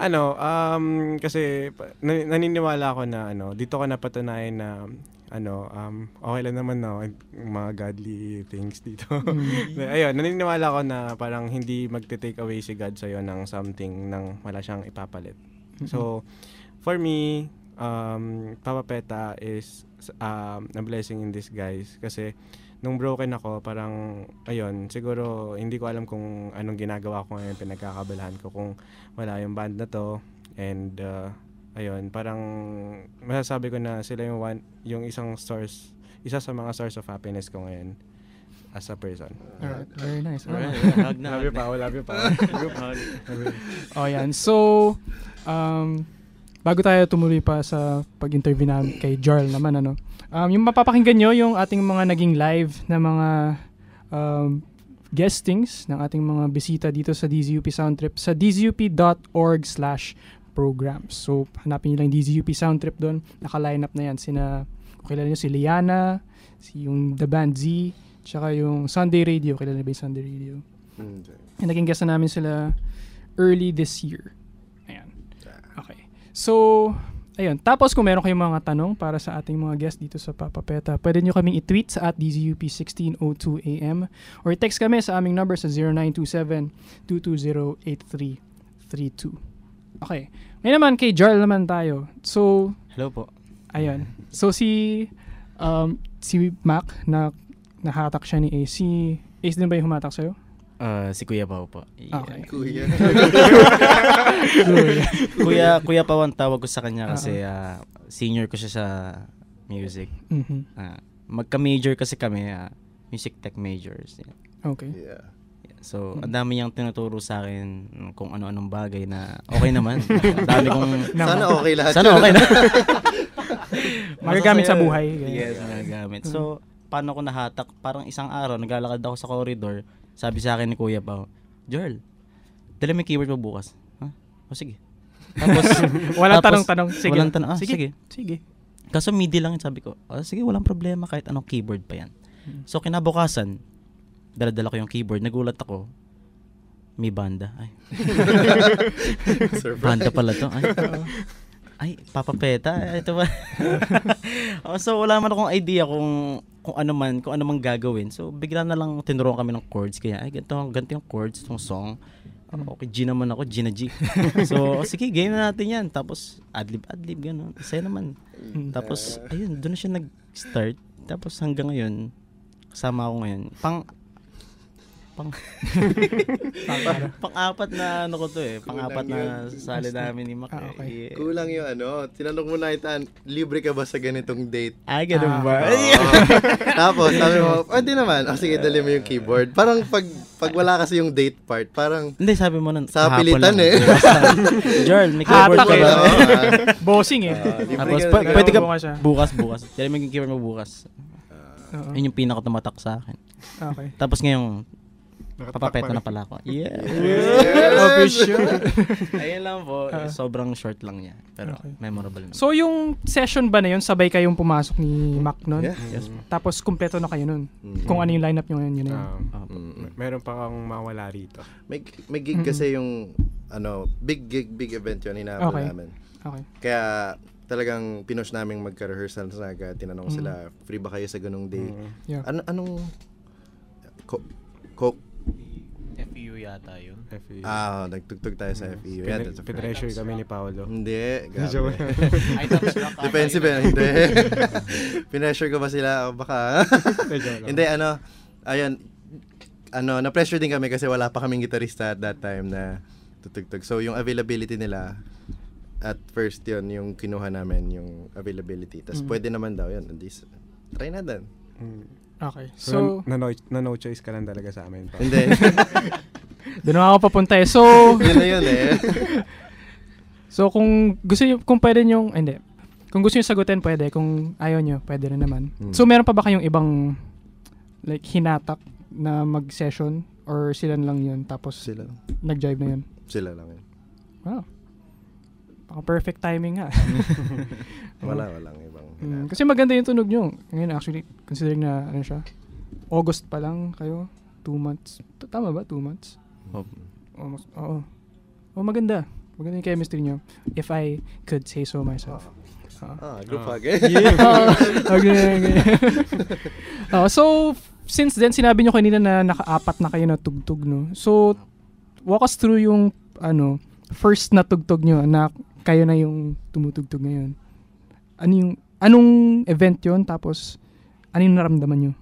kasi naniniwala ako na dito ko napatunayan na okay lang naman mga godly things dito. Ayun, naniniwala ako na parang hindi magte-take away si God sa'yo ng something nang wala siyang ipapalit. So, for me, Papa Peta is a blessing in disguise kasi nung broken ako, parang, ayun, siguro hindi ko alam kung anong ginagawa ko ngayon, pinagkakabalahan ko kung wala yung band na to. And, ayun, parang masasabi ko na sila yung isa sa mga source of happiness ko ngayon as a person. Alright, very nice. Love you pa. Oh, yan. So, bago tayo tumuloy pa sa pag-interview namin kay Jarl naman, yung mapapakinggan nyo yung ating mga naging live na mga guestings ng ating mga bisita dito sa DZUP Soundtrip sa dzup.org/programs. So, hanapin nyo lang DZUP Soundtrip doon. Naka-line up na yan. Kilala nyo si Liana, yung The Band Z, tsaka yung Sunday Radio. Kilala ba yung Sunday Radio? Naging guest na namin sila early this year. Ayan. Okay. So, ayun. Tapos kung meron kayong mga tanong para sa ating mga guest dito sa Papa Peta, pwede nyo kaming i-tweet sa @DZUP1602am or text kami sa aming number sa 0927-220-8332. Okay. Ngayon naman kay Jarl naman tayo. So, hello po. Ayun. So si Mac na nahatak siya ni Ace. Si Ace din ba yung humatak sa'yo? Si Kuya Pao po. Yeah. Okay. Kuya Pao ang tawag ko sa kanya kasi senior ko siya sa music. Magka-major kasi kami, music tech majors. Yeah. Okay. Yeah. So, ang dami niyang tinuturo sa akin kung ano-anong bagay na okay naman. Dami kong sana okay lahat. Sana okay na. Magagamit sa buhay. Yes, magagamit. So, paano ko nahatak? Parang isang araw, naglalakad ako sa corridor. Sabi sa akin ni Kuya Pao, Jarl, dala may keyboard mo bukas. O sige. Tapos, walang tanong-tanong. Sige. Walang tanong. Sige. Kaso MIDI lang, sabi ko. Sige, walang problema kahit anong keyboard pa yan. So, kinabukasan, dala-dala ko yung keyboard. Nagulat ako. May banda. Ay. Banda pala to. Ay, Papa Peta. Ito ba? So, wala man akong idea kung ano man gagawin. So, bigla na lang tinuruan kami ng chords. Kaya, ganito yung chords, itong song. Okay, G naman ako, G na G. So, sige, game na natin yan. Tapos, adlib, gano'n. Saya naman. Tapos, ayun, doon na siya nag-start. Tapos, hanggang ngayon, kasama ako ngayon. Pang-apat na pang-apat na sali namin ni Mac. Okay. Kulang yung tinanong mo na libre ka ba sa ganitong date? Ganun ba? Tapos sabi mo, di naman. Sige, dali mo yung keyboard. Parang pag wala kasi yung date part, parang hindi, sabi mo sa pilitan Jarl, may keyboard ka ba? Bossing Tapos pwede ka bukas. Dali mo yung keyboard mo bukas. Yun yung pinaka-tumatak sa akin. Okay. Tapos ngayong Papa Peta na pala ako. Yeah. Official. Ayun lang po. Sobrang short lang niya. Pero memorable naman. So yung session ba na yun, sabay kayong pumasok ni Mac nun? Yes. Tapos kumpleto na kayo nun? Kung ano yung lineup nyo yun na yun? Meron pa kang mawala rito. May gig kasi yung big event yun inaabot namin. Okay. Kaya talagang pinush naming magka-rehearsal sa tinanong sila, free ba kayo sa ganung day? Yeah. Anong FEU yata yun. Nagtugtog tayo sa FEU. Pinressure kami ni Paolo. Hindi, grabe. Defensive yan, hindi. Pinressure ko ba sila? Baka. Hindi, ayun, na-pressure din kami kasi wala pa kaming gitarista at that time na tutugtog. So, yung availability nila, at first yun, yung kinuha namin, yung availability. Tapos pwede naman daw yun. try natin. Okay. So, na no choice ka lang talaga sa amin. Hindi. Doon ako papunta eh. So, yun na yun eh. So, kung gusto niyo, kung pwede niyo, hindi. Kung gusto niyo sagutin, pwede. Kung ayaw niyo, pwede rin naman. So, meron pa ba kayong ibang like hinatak na mag-session or sila lang yun tapos sila nag-jive na yun? Sila lang yun. Wow. Baka perfect timing nga. Walang ibang kasi maganda yung tunog nyo. Ngayon actually, considering na ano siya, August pa lang kayo, 2 months. Tama ba? 2 months? Oo. Maganda. Maganda yung chemistry nyo. If I could say so myself. Group hug. Okay. So, since then, sinabi nyo kanina na naka-4 na kayo na tugtog, no? So, walk us through yung, first na tugtog nyo na kayo na yung tumutugtog ngayon. Anong event yon? Tapos, ano yung naramdaman nyo?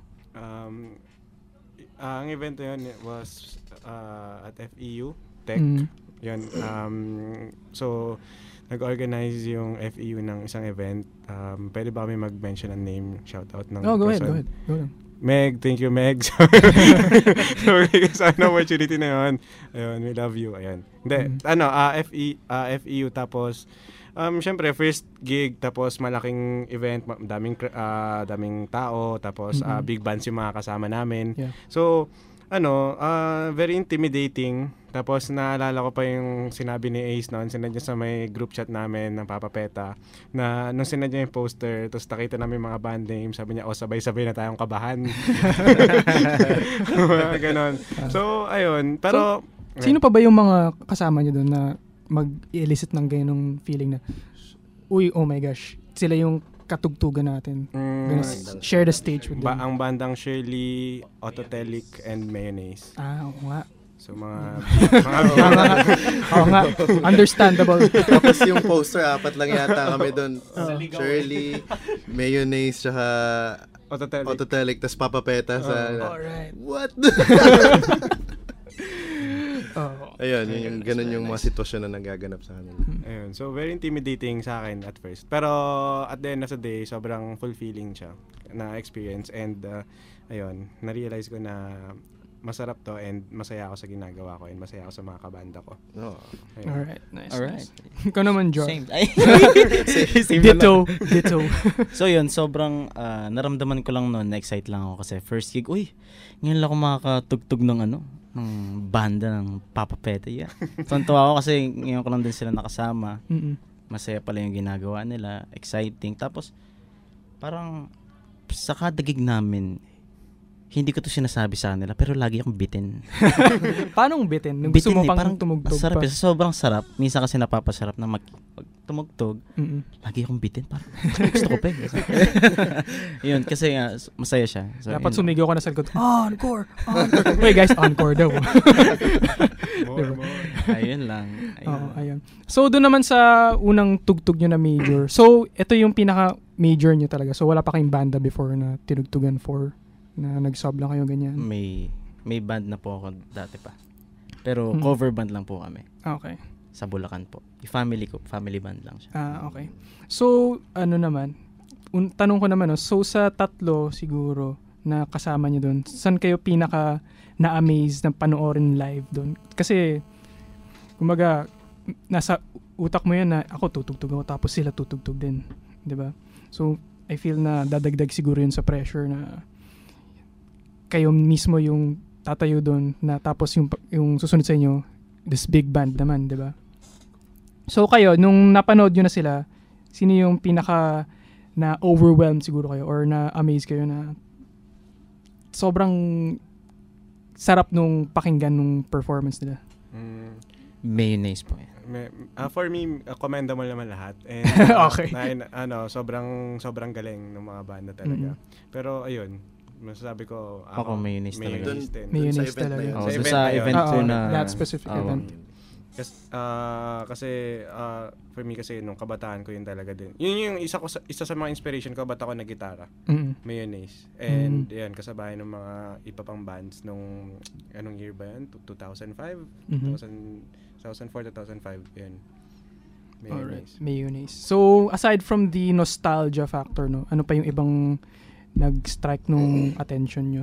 Ang event na yun was at FEU Tech. Yun. So, nag-organize yung FEU ng isang event. Pwede ba kami mag-mention ang name, shoutout ng go person? Go ahead. Meg, thank you Meg. Sorry sa opportunity na yun. Ayun, we love you. Ayun. Hindi, FEU tapos syempre first gig tapos malaking event, daming tao tapos big bands yung mga kasama namin. Yeah. So very intimidating. Tapos naalala ko pa yung sinabi ni Ace noon, sinadya sa may group chat namin ng Papa Peta na nung sinadya yung poster, tapos nakita namin mga band name, sabi niya, sabay-sabay na tayong kabahan. Ganon. So, ayun. Pero, sino pa ba yung mga kasama niyo doon na mag-elicit ng ganong feeling na, uy, oh my gosh, sila yung katugtugan natin. Share the stage with them. Ang bandang Shirley, Autotelic, and Mayonnaise. Oo nga. So, mga oo nga. Understandable. Tapos yung poster, 4 lang yata kami doon. Shirley, Mayonnaise, tsaka Autotelic, tas Papa Peta sa... Alright. What? Ayun, yung ganun yung mga sitwasyon na nagaganap sa kanila. Ayun, so very intimidating sa akin at first. Pero at the end of the day, sobrang fulfilling siya na experience. And ayun, na-realize ko na masarap to and masaya ako sa ginagawa ko and masaya ako sa mga kabanda ko. Alright, nice. Alright. Ikaw naman, John. Same. Ditto. So yun, sobrang naramdaman ko lang noon, na-excite lang ako kasi first gig, ngayon lang ako makakatugtog ng ng banda ng Papa Peta. Yeah. Tuntua ako kasi ngayon ko lang din sila nakasama. Masaya pala yung ginagawa nila, exciting. Tapos parang sa kada gig namin, hindi ko to sinasabi sa kanila pero lagi akong bitin. Paano bitin? Nung gusto mo pang tumugtog sarap, pa? Sobrang sarap. Minsan kasi napapasarap na tumugtog. Lagi akong bitin. Parang gusto ko pa. Yun, kasi masaya siya. So, dapat sumigaw ka na sa likod. Encore! Wait guys, encore daw. More. Ayun lang. Ayun. So, doon naman sa unang tugtog nyo na major. So, ito yung pinaka-major nyo talaga. So, wala pa kayong banda before na tinugtugan for na nag-sub lang kayo ganyan? May band na po ako dati pa. Pero cover band lang po kami. Okay. Sa Bulacan po. Family band lang siya. Okay. So, naman, tanong ko naman, so sa 3 siguro na kasama nyo doon, saan kayo pinaka na-amaze na panoorin live doon? Kasi, kumbaga, nasa utak mo yan na ako tutugtog ako tapos sila tutugtog din. Diba? So, I feel na dadagdag siguro yun sa pressure na kayo mismo yung tatayo doon na tapos yung susunod sa inyo this big band naman, 'di ba? So kayo nung napanood niyo na sila, sino yung pinaka na overwhelmed siguro kayo or na amaze kayo na sobrang sarap nung pakinggan nung performance nila? Mayonnaise po yan. For me, commendable naman lahat. And, okay. Sobrang galing ng mga banda talaga. Pero ayun, masasabi ko ako mayonnaise talaga. Mayonnaise talaga. Sa event po na that specific event. Kasi for me kasi nung kabataan ko yun talaga din. Yun yung isa sa mga inspiration ko ba't ako nag-gitara. Mayonnaise. And yan kasabay ng mga iba pang bands nung anong year ba yan? 2005? 2004, 2005 yan. Mayonnaise. So aside from the nostalgia factor, no, ano pa yung ibang nag-strike nung attention nyo?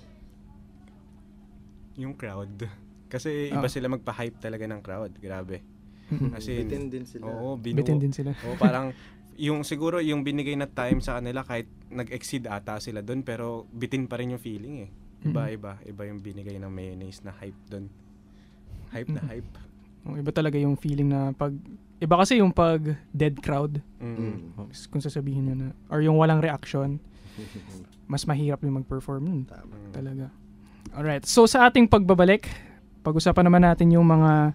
Yung crowd. Kasi iba sila magpa-hype talaga ng crowd. Grabe. Kasi bitin din sila. Oo, bitin din sila. Oo, parang yung siguro yung binigay na time sa kanila kahit nag-exceed ata sila doon pero bitin pa rin yung feeling eh. Iba yung binigay ng mayonnaise na hype doon. Hype na hype. Iba talaga yung feeling na iba kasi yung pag dead crowd. Kung sasabihin nyo na or yung walang reaction, mas mahirap yung mag-perform. Talaga. Alright. So sa ating pagbabalik, pag-usapan naman natin yung mga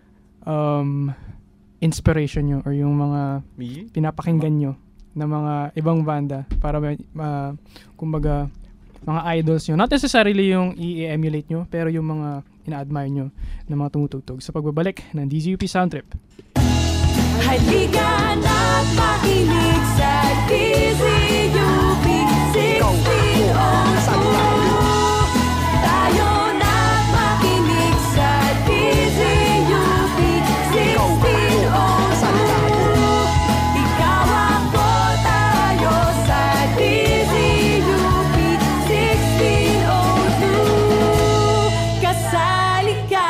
inspiration nyo or yung mga pinapakinggan nyo na mga ibang banda para kumbaga mga idols nyo. Not necessarily yung i-emulate nyo, pero yung mga ina-admire nyo na mga tumutugtog sa pagbabalik ng DZUP Sound Trip. Halika na't makinig sa DZUP 1602. Tayo na't makinig sa DZUP 1602. Ikaw ako, tayo sa DZUP 1602. Kasali ka.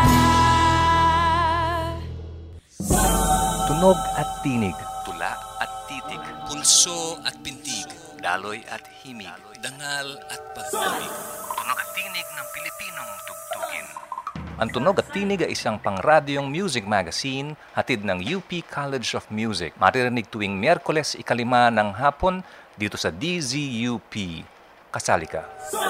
Tunog at tinig, tula at titig, pulso at pintig, daloy at himig, dangal at pag-ibig. Tunog at tinig ng Pilipinong tugtugin. Ang Tunog at Tinig ay isang pangradyong music magazine hatid ng UP College of Music. Maririnig tuwing Miyerkules 5 ng hapon dito sa DZUP. Kasali ka.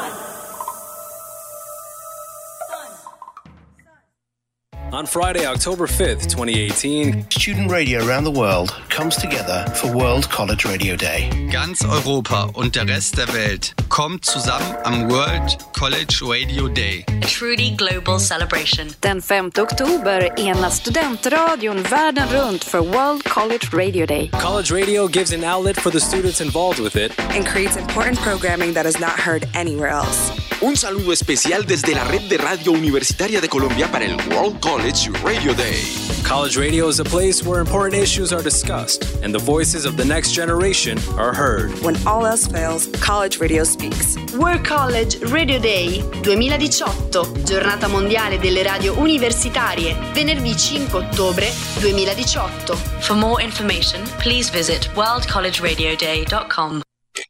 On Friday, October 5th, 2018, student radio around the world comes together for World College Radio Day. Ganz Europa und der Rest der Welt kommt zusammen am World College Radio Day. Truly global celebration. Den 5 oktober enas studentradion världen runt för World College Radio Day. College radio gives an outlet for the students involved with it and creates important programming that is not heard anywhere else. Un saludo especial desde la Red de Radio Universitaria de Colombia para el World College Radio Day. College radio is a place where important issues are discussed and the voices of the next generation are heard. When all else fails, college radio speaks. World College Radio Day 2018, giornata mondiale delle radio universitarie, venerdì 5 ottobre 2018. For more information, please visit worldcollegeradioday.com.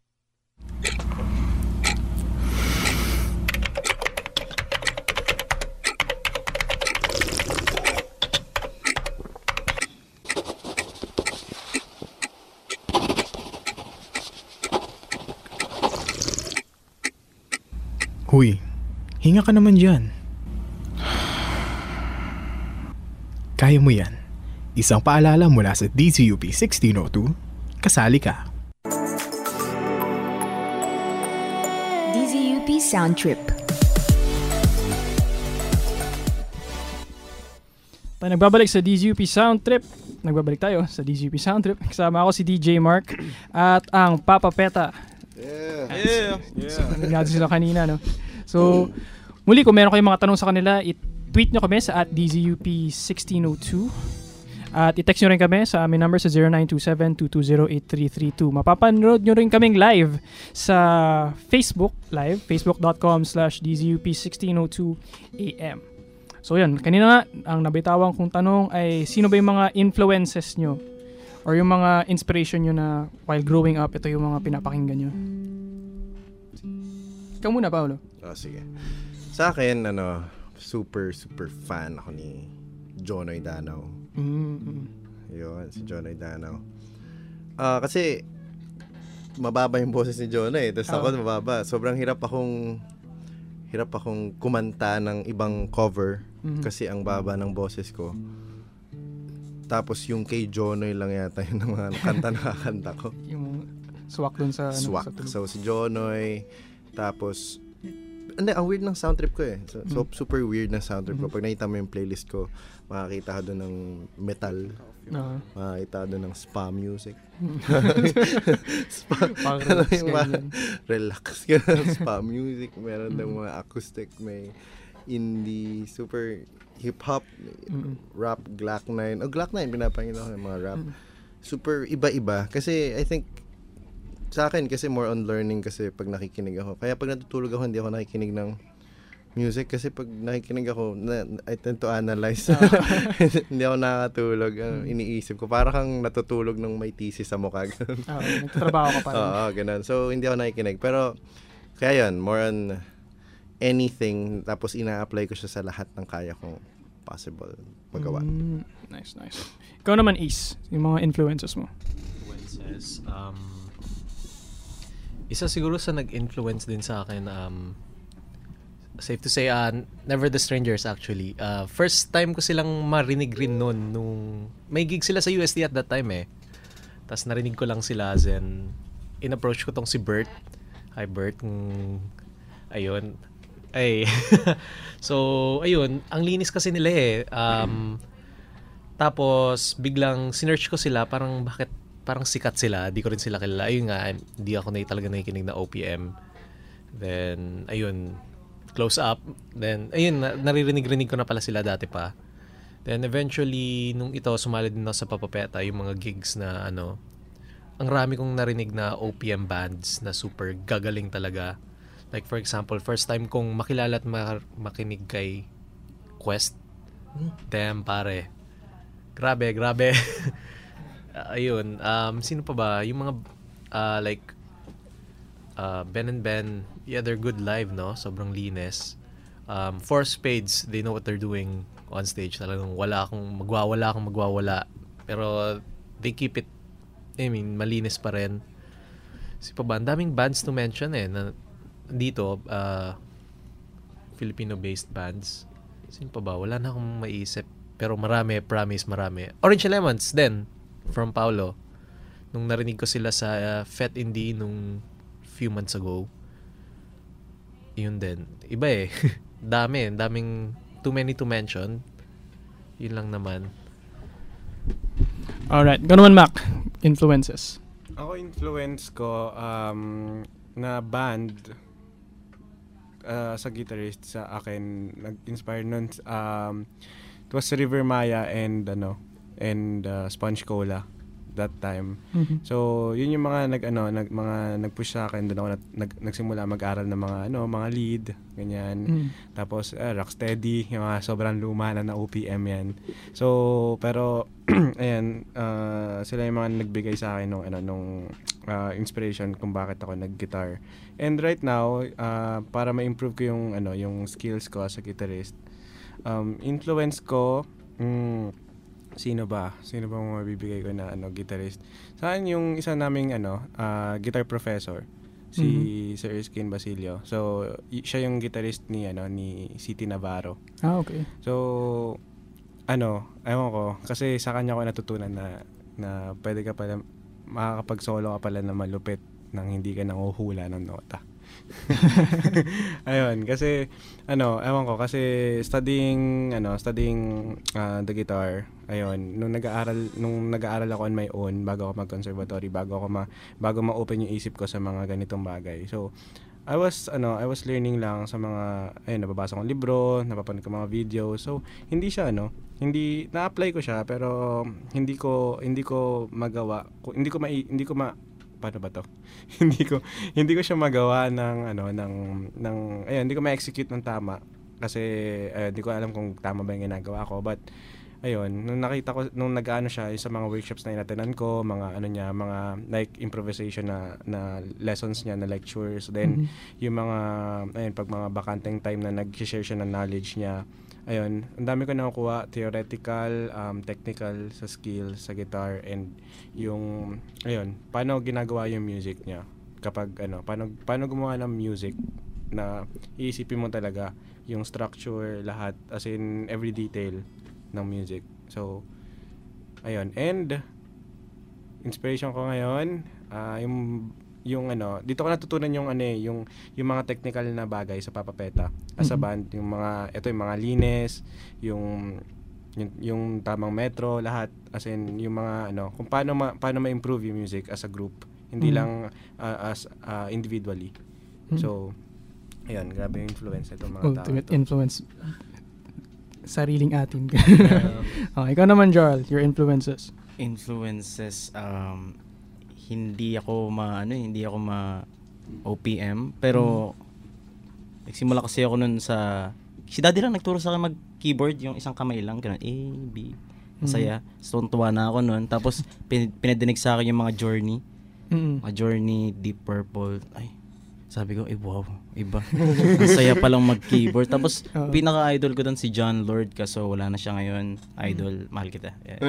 Huy, hinga ka naman dyan. Kaya mo yan. Isang paalala mula sa DZUP 1602, kasali ka. DZUP Sound Trip. Nagbabalik sa DZUP Sound Trip. Nagbabalik tayo sa DZUP Sound Trip. Kasama ako si DJ Mark at ang Papa Peta. Natin sila kanina, no? So, muli kung meron kayong mga tanong sa kanila, i-tweet nyo kami sa @DZUP1602 at i-text nyo rin kami sa aming number sa 0927-220-8332. Mapapanood nyo rin kaming live sa Facebook Live, facebook.com/DZUP1602am. So yun, kanina nga, ang nabitawang kong tanong ay sino ba yung mga influences nyo or yung mga inspiration nyo na while growing up, ito yung mga pinapakinggan nyo? Ikaw muna, Paolo. Sige. Sa akin, super fan ako ni Jonoy Danao. Yun, si Jonoy Danao. Kasi, mababa yung boses ni Jonoy. Tapos ako, mababa. Sobrang hirap akong kumanta ng ibang cover kasi ang baba ng boses ko. Tapos yung kay Jonoy lang yata yung mga kanta na kakanta ko. Yung swak dun sa... Swak. So si Jonoy, tapos... Hindi, ang weird ng sound trip ko eh. So super weird ng sound trip ko. Pag nakita mo yung playlist ko, makakita ka doon ng metal. Makakita ka doon ng spa music. Relax ka ng spa music. Meron ng mga acoustic, may indie, super... hip-hop, rap, Glock 9. Glock 9, pinapangin ako yung mga rap. Super iba-iba. Kasi I think sa akin kasi more on learning kasi pag nakikinig ako. Kaya pag natutulog ako, hindi ako nakikinig ng music kasi pag nakikinig ako, I tend to analyze. Hindi ako nakakatulog. Iniisip ko, para kang natutulog nung may thesis sa mukha. Nagtatrabaho ka pa rin. Oo, ganun. So, hindi ako nakikinig. Pero, kaya yun, more on anything, tapos ina-apply ko siya sa lahat ng kaya kong possible magawa. Nice. Ikaw naman, Ace, yung mga influences mo. Isa siguro sa nag-influence din sa akin, safe to say, Never the Strangers actually. First time ko silang marinig rin nun nung may gig sila sa UST at that time Tapos narinig ko lang sila, then in-approach ko tong si Bert. Hi Bert. Ayun. So, ayun, ang linis kasi nila tapos biglang sinearch ko sila, parang sikat sila, di ko rin sila kilala. Ayun nga, hindi ako talaga nakikinig na OPM. Then ayun, close up. Then ayun, naririnig ko na pala sila dati pa. Then eventually nung ito sumali din ako sa Papa Peta, yung mga gigs na ang rami kong narinig na OPM bands na super gagaling talaga. Like for example, first time kong makilala at makinig kay Quest. Damn pare. Grabe. Ayun, sino pa ba? Yung mga like Ben and Ben, yeah, they're good live, no? Sobrang linis. Four Spades, they know what they're doing on stage. Talagang wala akong magwawala. Pero they keep it, malinis pa rin. Si pa ba? Ang daming bands to mention na dito, Filipino-based bands. Sino pa ba? Wala na akong maisip. Pero marami, promise, marami. Orange Lemons din, from Paulo. Nung narinig ko sila sa Fet Indie nung few months ago. Yun din. Iba daming too many to mention. Yun lang naman. Alright. Gano'n Mac, influences? Ako influence ko na band sa guitarist sa akin nag-inspire nun it was River Maya and Sponge Cola that time. Mm-hmm. So yun yung mga nag-push sa akin, doon ako nagsimula mag-aral ng mga lead ganyan. Tapos Rocksteady, yung mga sobrang luma na OPM yan. So pero ayan, sila yung mga nagbigay sa akin nung inspiration kung bakit ako nag-guitar. And right now, para ma-improve ko yung skills ko as a guitarist, influence ko, sino ba mabibigay ko na guitarist? Saan yung isa naming guitar professor, si Sir Erskine Basilio. So siya yung guitarist ni City Navarro. Okay. So ewan ko, kasi sa kanya ko natutunan na pwede ka pala makakapag-solo ka pala na malupit nang hindi ka nanguhula ng nota. Ayun, kasi ewan ko, kasi studying the guitar. Ayun, nung nag-aaral ako on my own bago ako mag-conservatory, bago ma-open yung isip ko sa mga ganitong bagay. So I was learning lang sa mga nababasa kong libro, napapanood ko mga video. So hindi siya hindi na-apply ko siya, pero hindi ko magawa, hindi ko siya magawa hindi ko ma-execute ng tama kasi hindi ko alam kung tama ba yung ginagawa ko. But ayun, nung nakita ko, nung nag-ano siya sa mga workshops na inatenan ko, mga mga like improvisation na lessons niya, na lectures, then yung mga pag mga bakanteng time na nag-share siya ng knowledge niya, ayun, ang dami ko nakukuha, theoretical, technical sa skill sa guitar, and yung paano ginagawa yung music niya, kapag paano gumawa ng music na iisipin mo talaga yung structure, lahat, as in every detail ng music. So ayun, and inspiration ko ngayon yung dito ko natutunan yung mga technical na bagay sa Papa Peta as a band, yung mga linis, yung tamang metro, lahat, as in yung mga kung paano ma-improve yung music as a group, hindi lang as individually. So ayun, grabe yung influence nito mga tao. Ultimate influence, sariling atin. Yeah. Ikaw naman, Jarl, your influences. Influences, hindi ako ma OPM, pero nagsimula kasi ako nun sa si daddy lang nagturo sa akin mag-keyboard, yung isang kamay lang, ganun, A, B, masaya. So, tuwa na ako nun. Tapos, pinadinig sa akin yung mga Journey. Mga Journey, Deep Purple. Ay, sabi ko, wow, iba. Ang saya palang mag-keyboard. Tapos, pinaka-idol ko dun si John Lord, kaso wala na siya ngayon. Idol, mahal kita. Yeah.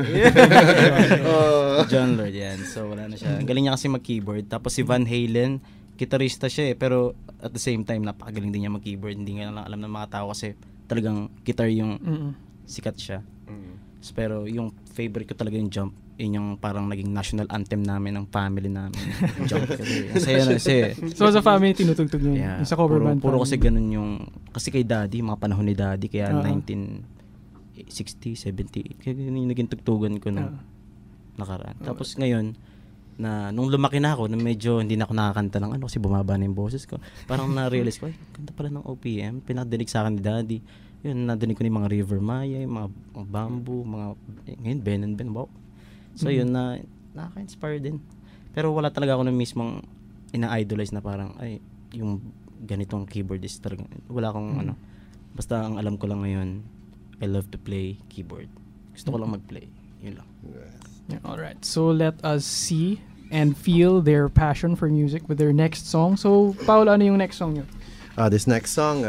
John Lord, yan. So, wala na siya. Ang galing niya kasi mag-keyboard. Tapos, si Van Halen, gitarista siya pero at the same time, napakagaling din niya mag-keyboard. Hindi nga lang alam ng mga tao kasi talagang guitar yung sikat siya. So, pero yung favorite ko talaga yung Jump. Yun yung parang naging national anthem namin ng family namin. Jump kasi. Saya na kasi. So sa family tinutugtog niyo. Yeah, sa cover band. Puro kasi ganun yung kasi kay Daddy, mga panahon ni Daddy kaya 1960, 70. Kaya yung naging tugtugan ko nung nakaraan. Tapos ngayon na nung lumaki na ako, na medyo hindi na ako nakakanta ng kasi bumaba na yung boses ko. Parang na-realize ko, ay, kanta pala ng OPM. Pinadinig sa akin ni Daddy. Yun, nadinig ko yung mga River Maya, yung mga Bamboo, ngayon Ben and Ben. Wow. So yun, nakaka-inspire din. Pero wala talaga ako na mismong ina-idolize na parang, ay, yung ganitong keyboardist talaga. Wala akong basta ang alam ko lang ngayon, I love to play keyboard. Gusto ko lang mag-play. Yun lang. Yeah, alright. So let us see and feel their passion for music with their next song. So, Paul, ano yung next song nyo? This next song,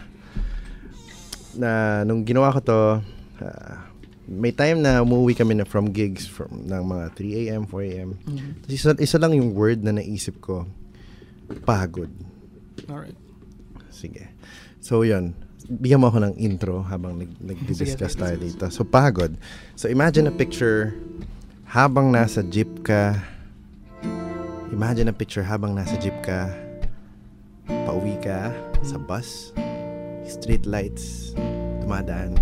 na nung ginawa ko to, may time na umuwi kami from gigs ng mga 3 a.m., 4 a.m. Isa lang yung word na naisip ko, pagod. Alright. Sige. So, yun. Bigyan mo ako ng intro habang nag-discuss tayo dito. So, pagod. So, imagine a picture habang nasa jeep ka. Imagine a picture habang nasa jeep ka. Pauwi ka sa bus. Street lights. Tumadaan.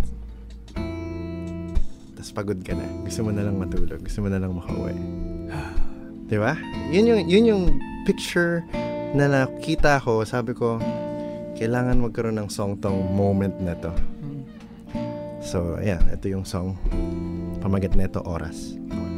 Tapos pagod ka na. Gusto mo na lang matulog. Gusto mo na lang makauwi. Diba? Yun yung picture na nakita ko. Sabi ko, kailangan magkaroon ng song tong moment na to. So, ayan. Ito yung song. Pamagat na ito, Oras.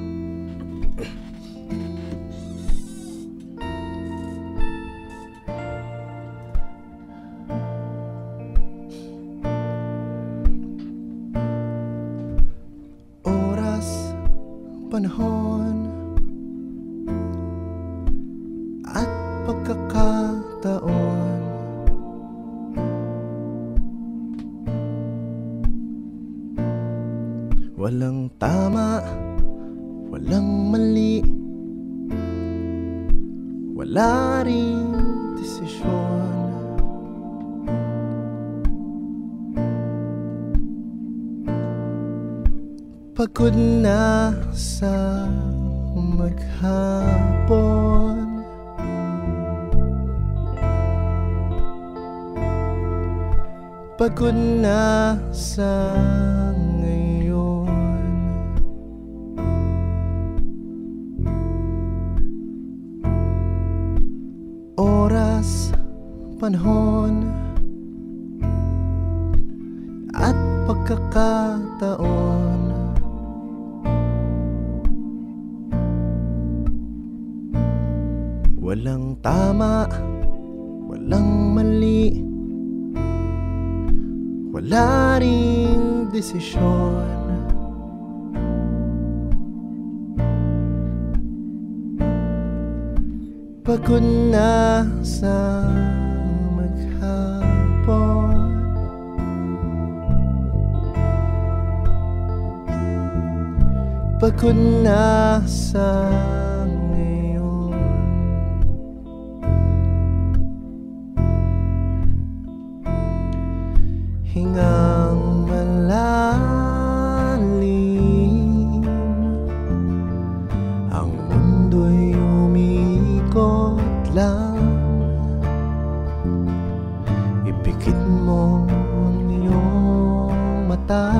Panahon at pagkakataon, walang tama, walang mali, wala ring desisyon. Pagod na sa maghapon, pagod na sa ngayon, oras, panahon at pagkakataon. Walang tama, walang mali, wala ring desisyon. Pagod na sa maghapon, pagod na sa hingang malalim, ang mundo'y umikot lang. Ipikit mo ang iyong mata,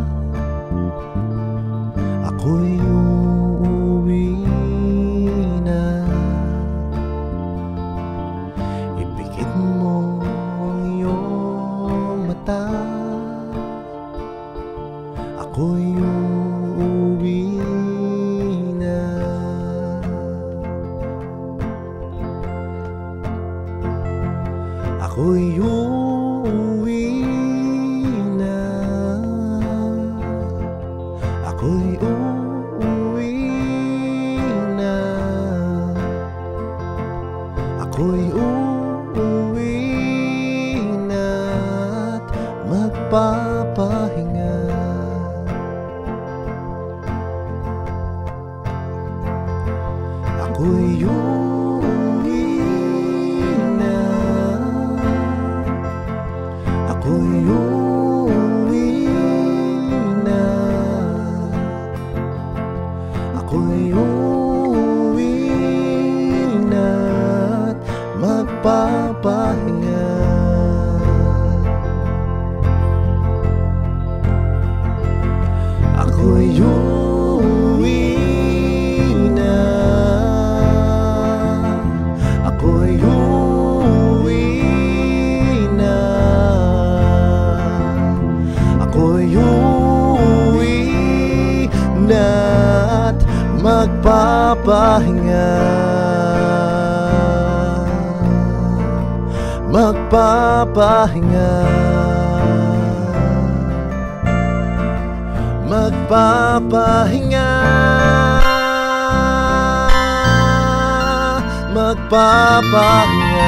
ako'y uuwi na. Ipikit mo ang iyong mata, ako'y uuwi na. Ako'y uuwi na. Ako'y uuwi na't magpapahinga. Ako'y uuwi na. Ako'y uuwi na. Ako'y uuwi na't magpapahinga. Ako'y uuwi na. Ako'y uuwi na. Ako'y uuwi na't magpapahinga. Magpapahinga. Magpapahinga. Magpapahinga.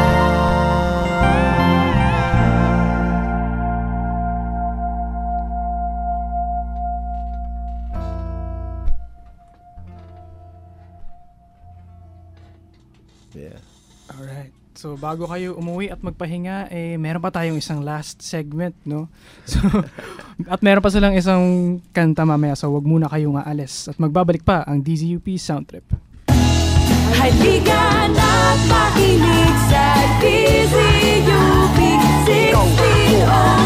Yeah. Alright. So, bago kayo umuwi at magpahinga, meron pa tayong isang last segment, no? So, at meron pa silang isang kanta mamaya, so wag muna kayong aalis. At magbabalik pa ang DZUP Sound Trip. Halika na't makinig sa DZUP 1602.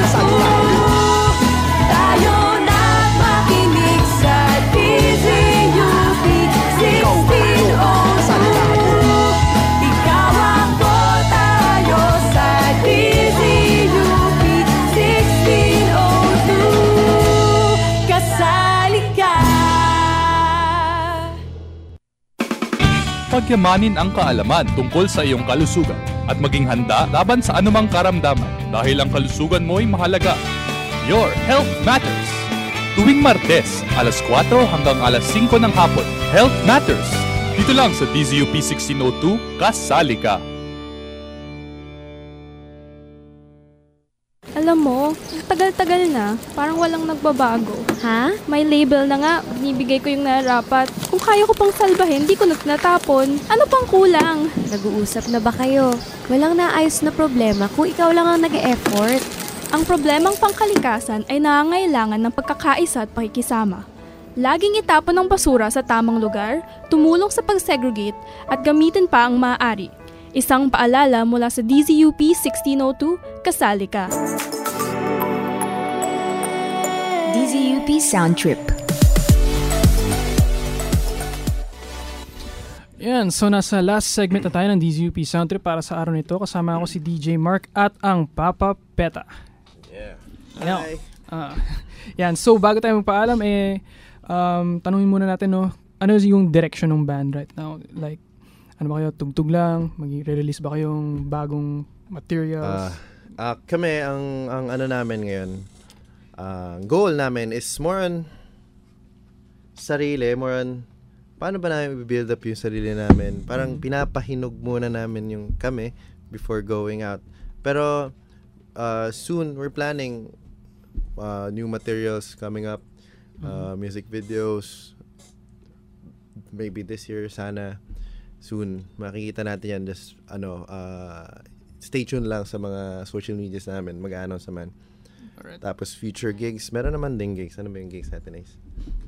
Tayo na't makinig sa DZUP 1602. Ikaw ako, tayo sa DZUP 1602. Kasali ka. Pagyamanin ang kaalaman tungkol sa iyong kalusugan at maging handa laban sa anumang karamdaman dahil ang kalusugan mo'y mahalaga. Your Health Matters. Tuwing Martes, alas 4 hanggang alas 5 ng hapon. Health Matters. Dito lang sa DZUP 1602, kasali ka. Alam mo, tagal-tagal na, parang walang nagbabago. Ha? May label na nga, binibigay ko yung nararapat. Kung kaya ko pang salbahin, di ko na tinatapon. Ano pang kulang? Nag-uusap na ba kayo? Walang naayos na problema kung ikaw lang ang nag-e-effort. Ang problemang pangkalikasan ay nangangailangan ng pagkakaisa at pakikisama. Laging itapon ang basura sa tamang lugar, tumulong sa pag-segregate, at gamitin pa ang maaari. Isang paalala mula sa DZUP 1602, kasali ka. DZUP Sound Trip. Yan, so nasa last segment na tayo ng DZUP Sound Trip para sa araw nito. Kasama ako si DJ Mark at ang Papa Peta. Yeah. Hi. Yan, so bago tayo magpaalam, tanungin muna natin, no, ano yung direction ng band right now? Like, ano ba kayo, tugtog lang? Mag-release ba kayong bagong materials? Kami, ang ano namin ngayon, goal namin is more on sarili, more on paano ba namin i-build up yung sarili namin. Parang pinapahinog muna namin yung kami before going out. Pero soon, we're planning new materials coming up, music videos, maybe this year, sana. Soon, makikita natin yan. Just, stay tuned lang sa mga social medias namin. Mag-a-announce naman. Alright. Tapos, future gigs. Meron naman ding gigs. Ano ba yung gigs natin, Ace?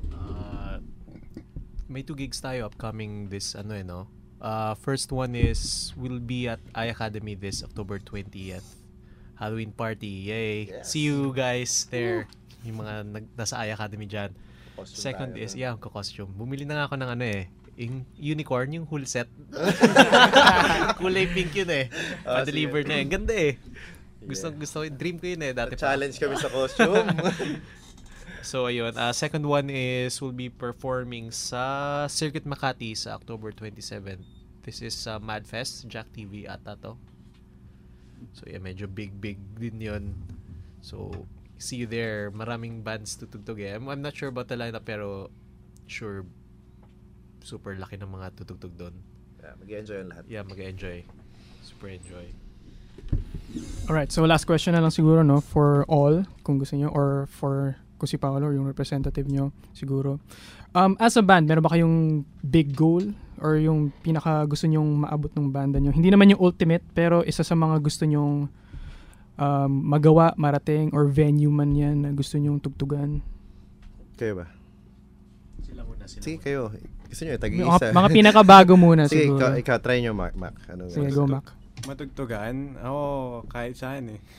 May 2 gigs tayo upcoming this, first one is, we'll be at iAcademy this October 20th. Halloween party. Yay. Yes. See you guys there. Yung mga nasa iAcademy dyan. Costume second tayo, is, costume. Bumili na nga ako ng yung unicorn, yung whole set. Kulay pink yun pa-deliver na yun. Ganda Gusto dream ko yun dati challenge kami sa costume. So ayun, second one is we'll be performing sa Circuit Makati sa October 27. This is Madfest, Jack TV ata to. So medyo big din yun. So see you there. Maraming bands tutugtog eh. I'm not sure about the lineup pero sure super laki ng mga tutugtog doon. Yeah, mag-enjoy ang lahat. Yeah, mag-enjoy. Super enjoy. Alright, so last question na lang siguro, no, for all, kung gusto nyo, or for kung si Paolo, or yung representative nyo, siguro. As a band, meron ba kayong big goal, or yung pinaka gusto nyong maabot ng banda nyo? Hindi naman yung ultimate, pero isa sa mga gusto nyong magawa, marating, or venue man yan na gusto nyong tugtugan. Kayo ba? Sila muna. Sige, kayo. Gusto nyo, tag-iisa. Mga pinakabago muna, sige, siguro. Ikaw, try nyo, Mac. Sige, go, Mac. Matugtugan? Oo, kahit saan eh.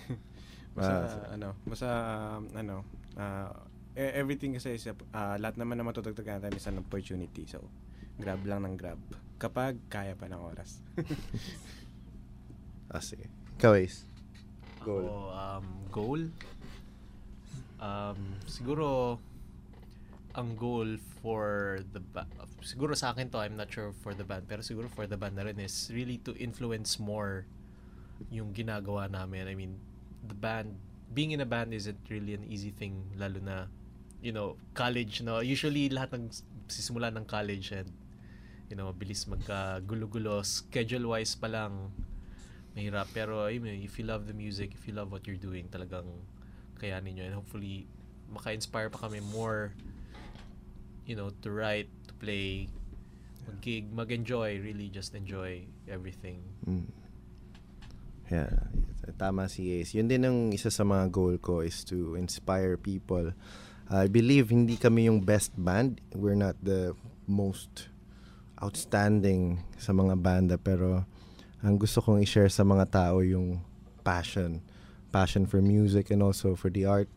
Everything kasi is, lahat naman na matutugtugan natin is an opportunity. So, grab lang ng grab. Kapag kaya pa ng oras. Sige. Ikaw, Ace. Goal. Goal? Siguro, ang goal for the siguro sa akin to, I'm not sure for the band, pero siguro for the band na rin is really to influence more yung ginagawa namin. I mean, the band, being in a band isn't really an easy thing, lalo na, you know, college, no? Usually, lahat ng sisimula ng college and, you know, mabilis magka-gulo-gulo, schedule-wise pa lang, mahirap. Pero, I mean, if you love the music, if you love what you're doing, talagang kayanin nyo. And hopefully, maka-inspire pa kami more, you know, to write, to play, mag-gig, mag-enjoy, really just enjoy everything. Yeah, tama si Ace. Yun din ang isa sa mga goal ko is to inspire people. I believe hindi kami yung best band. We're not the most outstanding sa mga banda, pero ang gusto kong i-share sa mga tao yung passion for music and also for the art.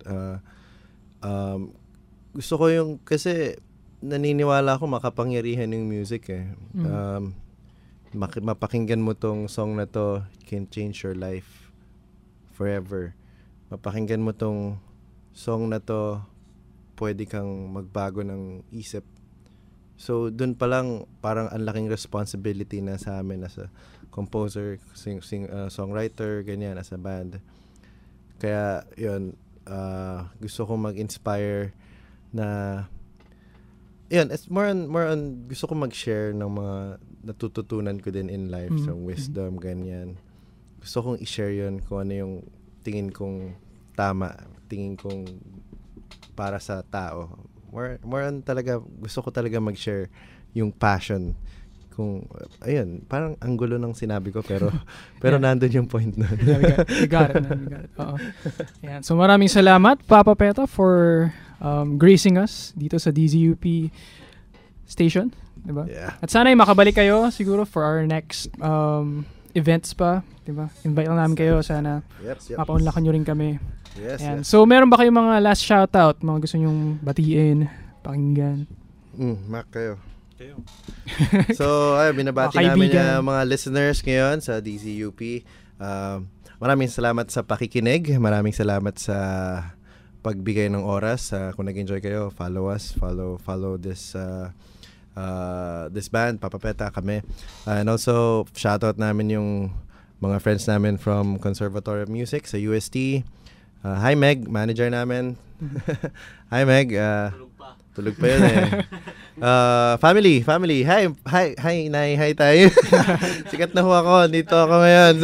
Gusto ko yung, kasi naniniwala ako makapangyarihan yung music eh. Mapakinggan mo tong song na to, can change your life forever. Mapakinggan mo tong song na to, pwede kang magbago ng isip. So dun pa lang parang ang laking responsibility na sa amin as a composer, songwriter, ganyan, as a band. Kaya yun, gusto ko mag-inspire na yun, it's more on gusto ko mag-share ng mga natututunan ko din in life, so wisdom, ganyan. Gusto kong i-share yun kung ano yung tingin kong tama, tingin kong para sa tao. More on talaga, gusto ko talaga mag-share yung passion. Kung, ayun, parang ang gulo ng sinabi ko, pero nandun yung point na. You got it. Oo. Yan. So maraming salamat, Papa Peta, for gracing us dito sa DZUP station, diba? Yeah. At sana ay makabalik kayo siguro for our next events pa, diba? Invite lang namin kayo, sana mapaunlakan nyo rin kami. Yes. So meron ba kayong mga last shoutout, mga gusto nyong batiin, pakinggan? Mac, kayo. So, binabati namin yung mga listeners ngayon sa DZUP. Maraming salamat sa pakikinig. Maraming salamat sa pagbigay ng oras. Kung nag-enjoy kayo, follow us. Follow this this band, Papa Peta, kami. And also, shoutout namin yung mga friends namin from Conservatory of Music sa UST. Hi Meg, manager namin. Hi Meg. Tulog pa yun eh. Family. Hi, Nay. Hi tayo. Sikat na ho ako. Dito ako ngayon.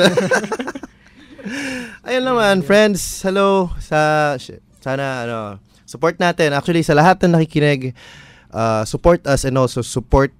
Ayun naman, friends. Hello. Sana, support natin. Actually, sa lahat na nakikinig, support us and also support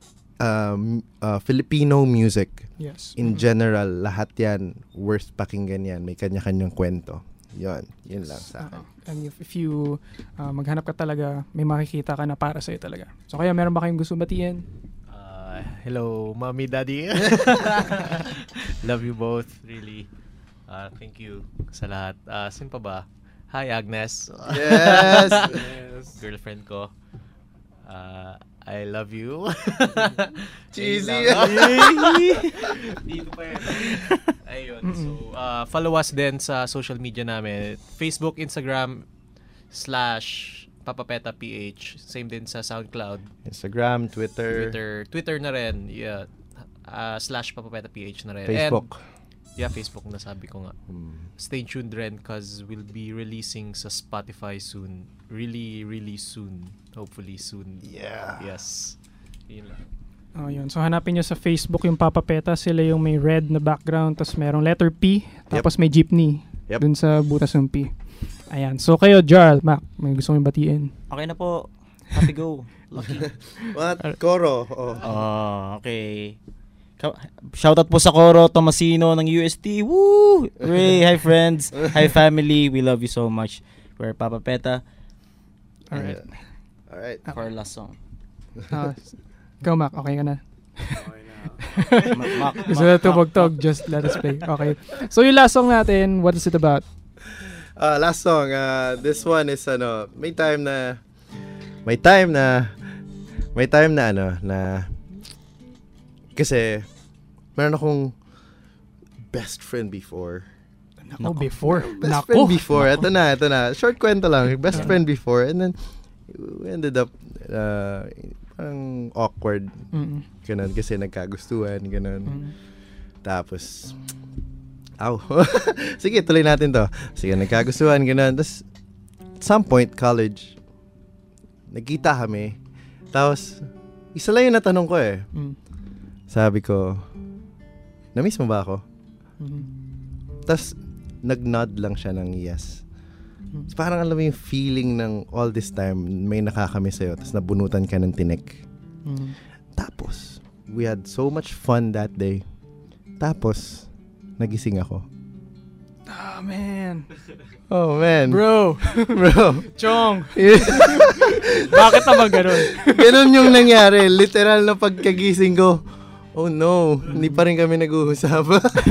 Filipino music. Yes. In general, lahat yan, worth pakinggan yan. May kanya-kanyang kwento. Yun lang sa akin. And if you maghanap ka talaga, may makikita ka na para sa'yo talaga. So kaya meron ba kayong gusto batiin? Hello, Mommy, Daddy. Love you both, really. Thank you sa lahat. Sino pa ba? Hi, Agnes. Yes. Girlfriend ko. I love you. Cheesy. Dito pa yun. Ayun. So, follow us din sa social media namin. Facebook, Instagram, /PapaPetaPH. Same din sa SoundCloud. Instagram, Twitter na rin. Yeah. /PapaPetaPH na rin. Facebook. And Yeah, Facebook na sabi ko nga. Stay tuned rin cause we'll be releasing sa Spotify soon. Really, really soon. Hopefully soon. Yeah. Yes. Yun lang. Oh, yun. So hanapin nyo sa Facebook yung Papa Peta. Sila yung may red na background. Tapos merong letter P. Tapos may jeepney. Dun sa butas ng P. Ayan. So kayo, Jarl, Mac, may gusto mong batiin? Okay na po. Happy go. Lucky. What? Koro. Okay. Shoutout po sa Coro Tomasino ng UST. Woo! Ray, hi friends. Hi family. We love you so much. We're Papa Peta. Alright. Alright. For our last song. Ikaw, Mac. Okay ka na? Okay na. Gusto na tubog-tog. Just let us play. Okay. So yung last song natin, what is it about? Last song. This one is may time na kasi meron akong best friend before. Before. Best friend before. Ito na. Short kwento lang. Best friend before. And then, we ended up parang awkward. Ganun. Kasi nagkagustuhan. Ganun. Tapos, sige, tuloy natin to. Sige, nagkagustuhan. Ganun. Tapos, at some point, college, nagkita kami. Tapos, isa lang yung natanong ko eh. Sabi ko, na-miss mo ba ako? Tapos, nag-nod lang siya ng yes. So, parang alam mo yung feeling ng all this time, may nakakamiss sa'yo, tapos nabunutan ka ng tinik. Tapos, we had so much fun that day. Tapos, nagising ako. Man. Oh, man. Bro. Chong. Bakit naman ganun? Ganun yung nangyari. Literal na pagkagising ko, oh no, hindi pa rin kami nag-uusap.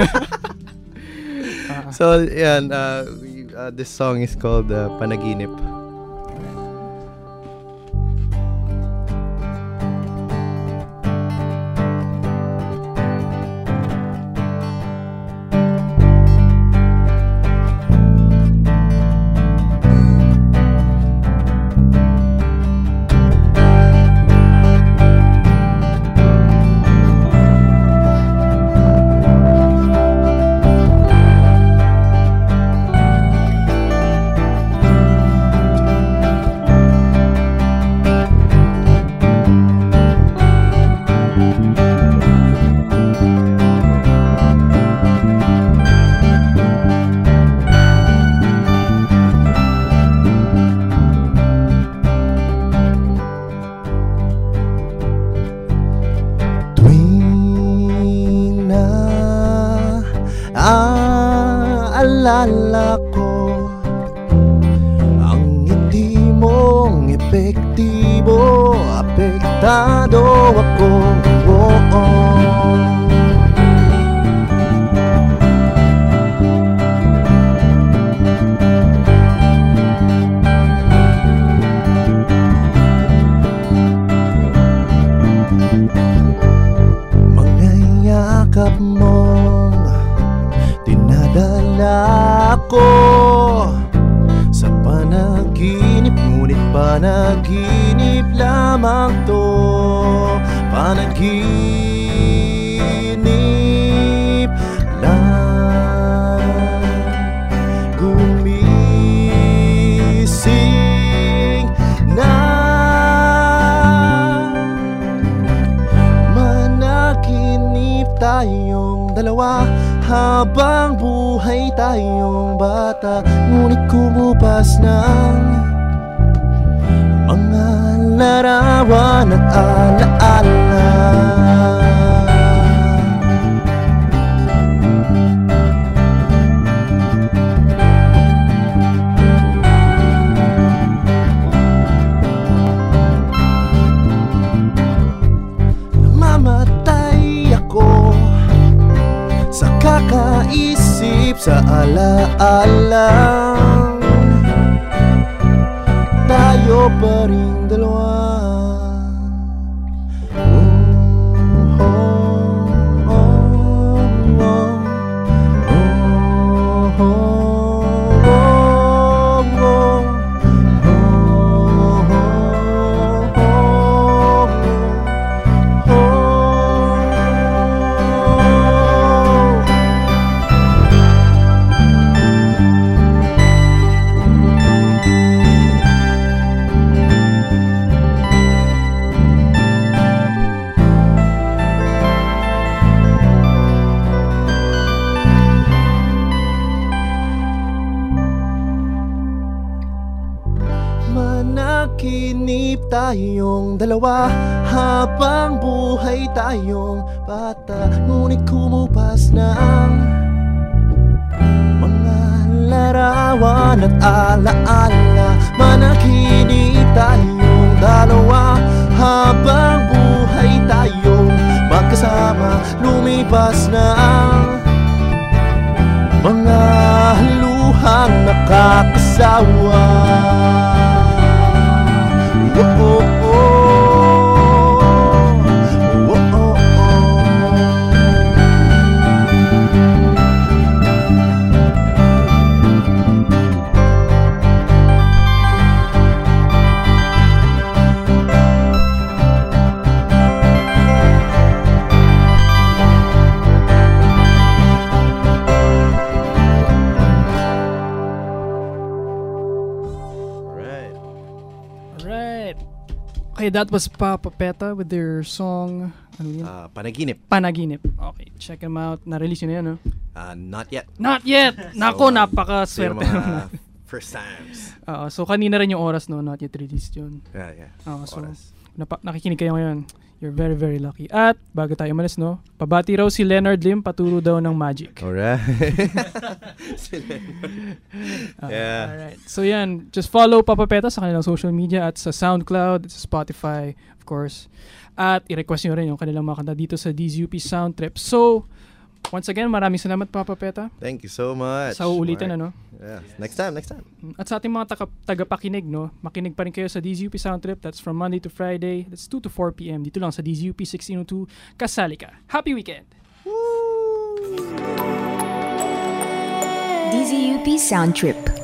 So, yan. This song is called Panaginip. Naalala ko ang ngiti mong epektibo, apektado ako. Mga yakap mong dinadala ko sa panaginip, ngunit panaginip lamang to. Panaginip lang. Gumising na. Managinip tayong dalawa habang buhay tayong bata, ngunit kumupas ng mga larawan at alaala. Mamatay ako sa kakaisip, sa alaalang tayo pa rin dalawa. Managinip tayong dalawa habang buhay tayong bata. Ngunit kumupas na ang mga larawan at alaala. Managinip tayong dalawa habang buhay tayong magkasama. Lumipas na ang mga luhang nakakasawa. Okay, that was Papa Peta with their song, ano yun? Panaginip. Panaginip. Okay, check them out. Na-release yun na yan, no? Not yet. Not yet! Nako, napaka-swerte. Mga first times. So kanina rin yung oras, no? Not yet released yun. Yeah. So, nakikinig kayo ngayon. You're very, very lucky. At, bago tayo umalis, no? Pabati raw si Leonard Lim, paturo daw ng magic. Alright. Yeah. Alright. So yan, just follow Papa Peta sa kanilang social media at sa SoundCloud, sa Spotify, of course. At i-request nyo rin yung kanilang mga kanta dito sa DZUP Sound Trip. So, once again, maraming salamat Papa Peta. Thank you so much. Sa uulitin, ano? Yeah. Next time. At sa ating mga tagapakinig, no? Makinig pa rin kayo sa DZUP Sound Trip. That's from Monday to Friday. That's 2 to 4 p.m. Dito lang sa DZUP 1602. Kasali ka. Happy weekend! DZUP Sound Trip.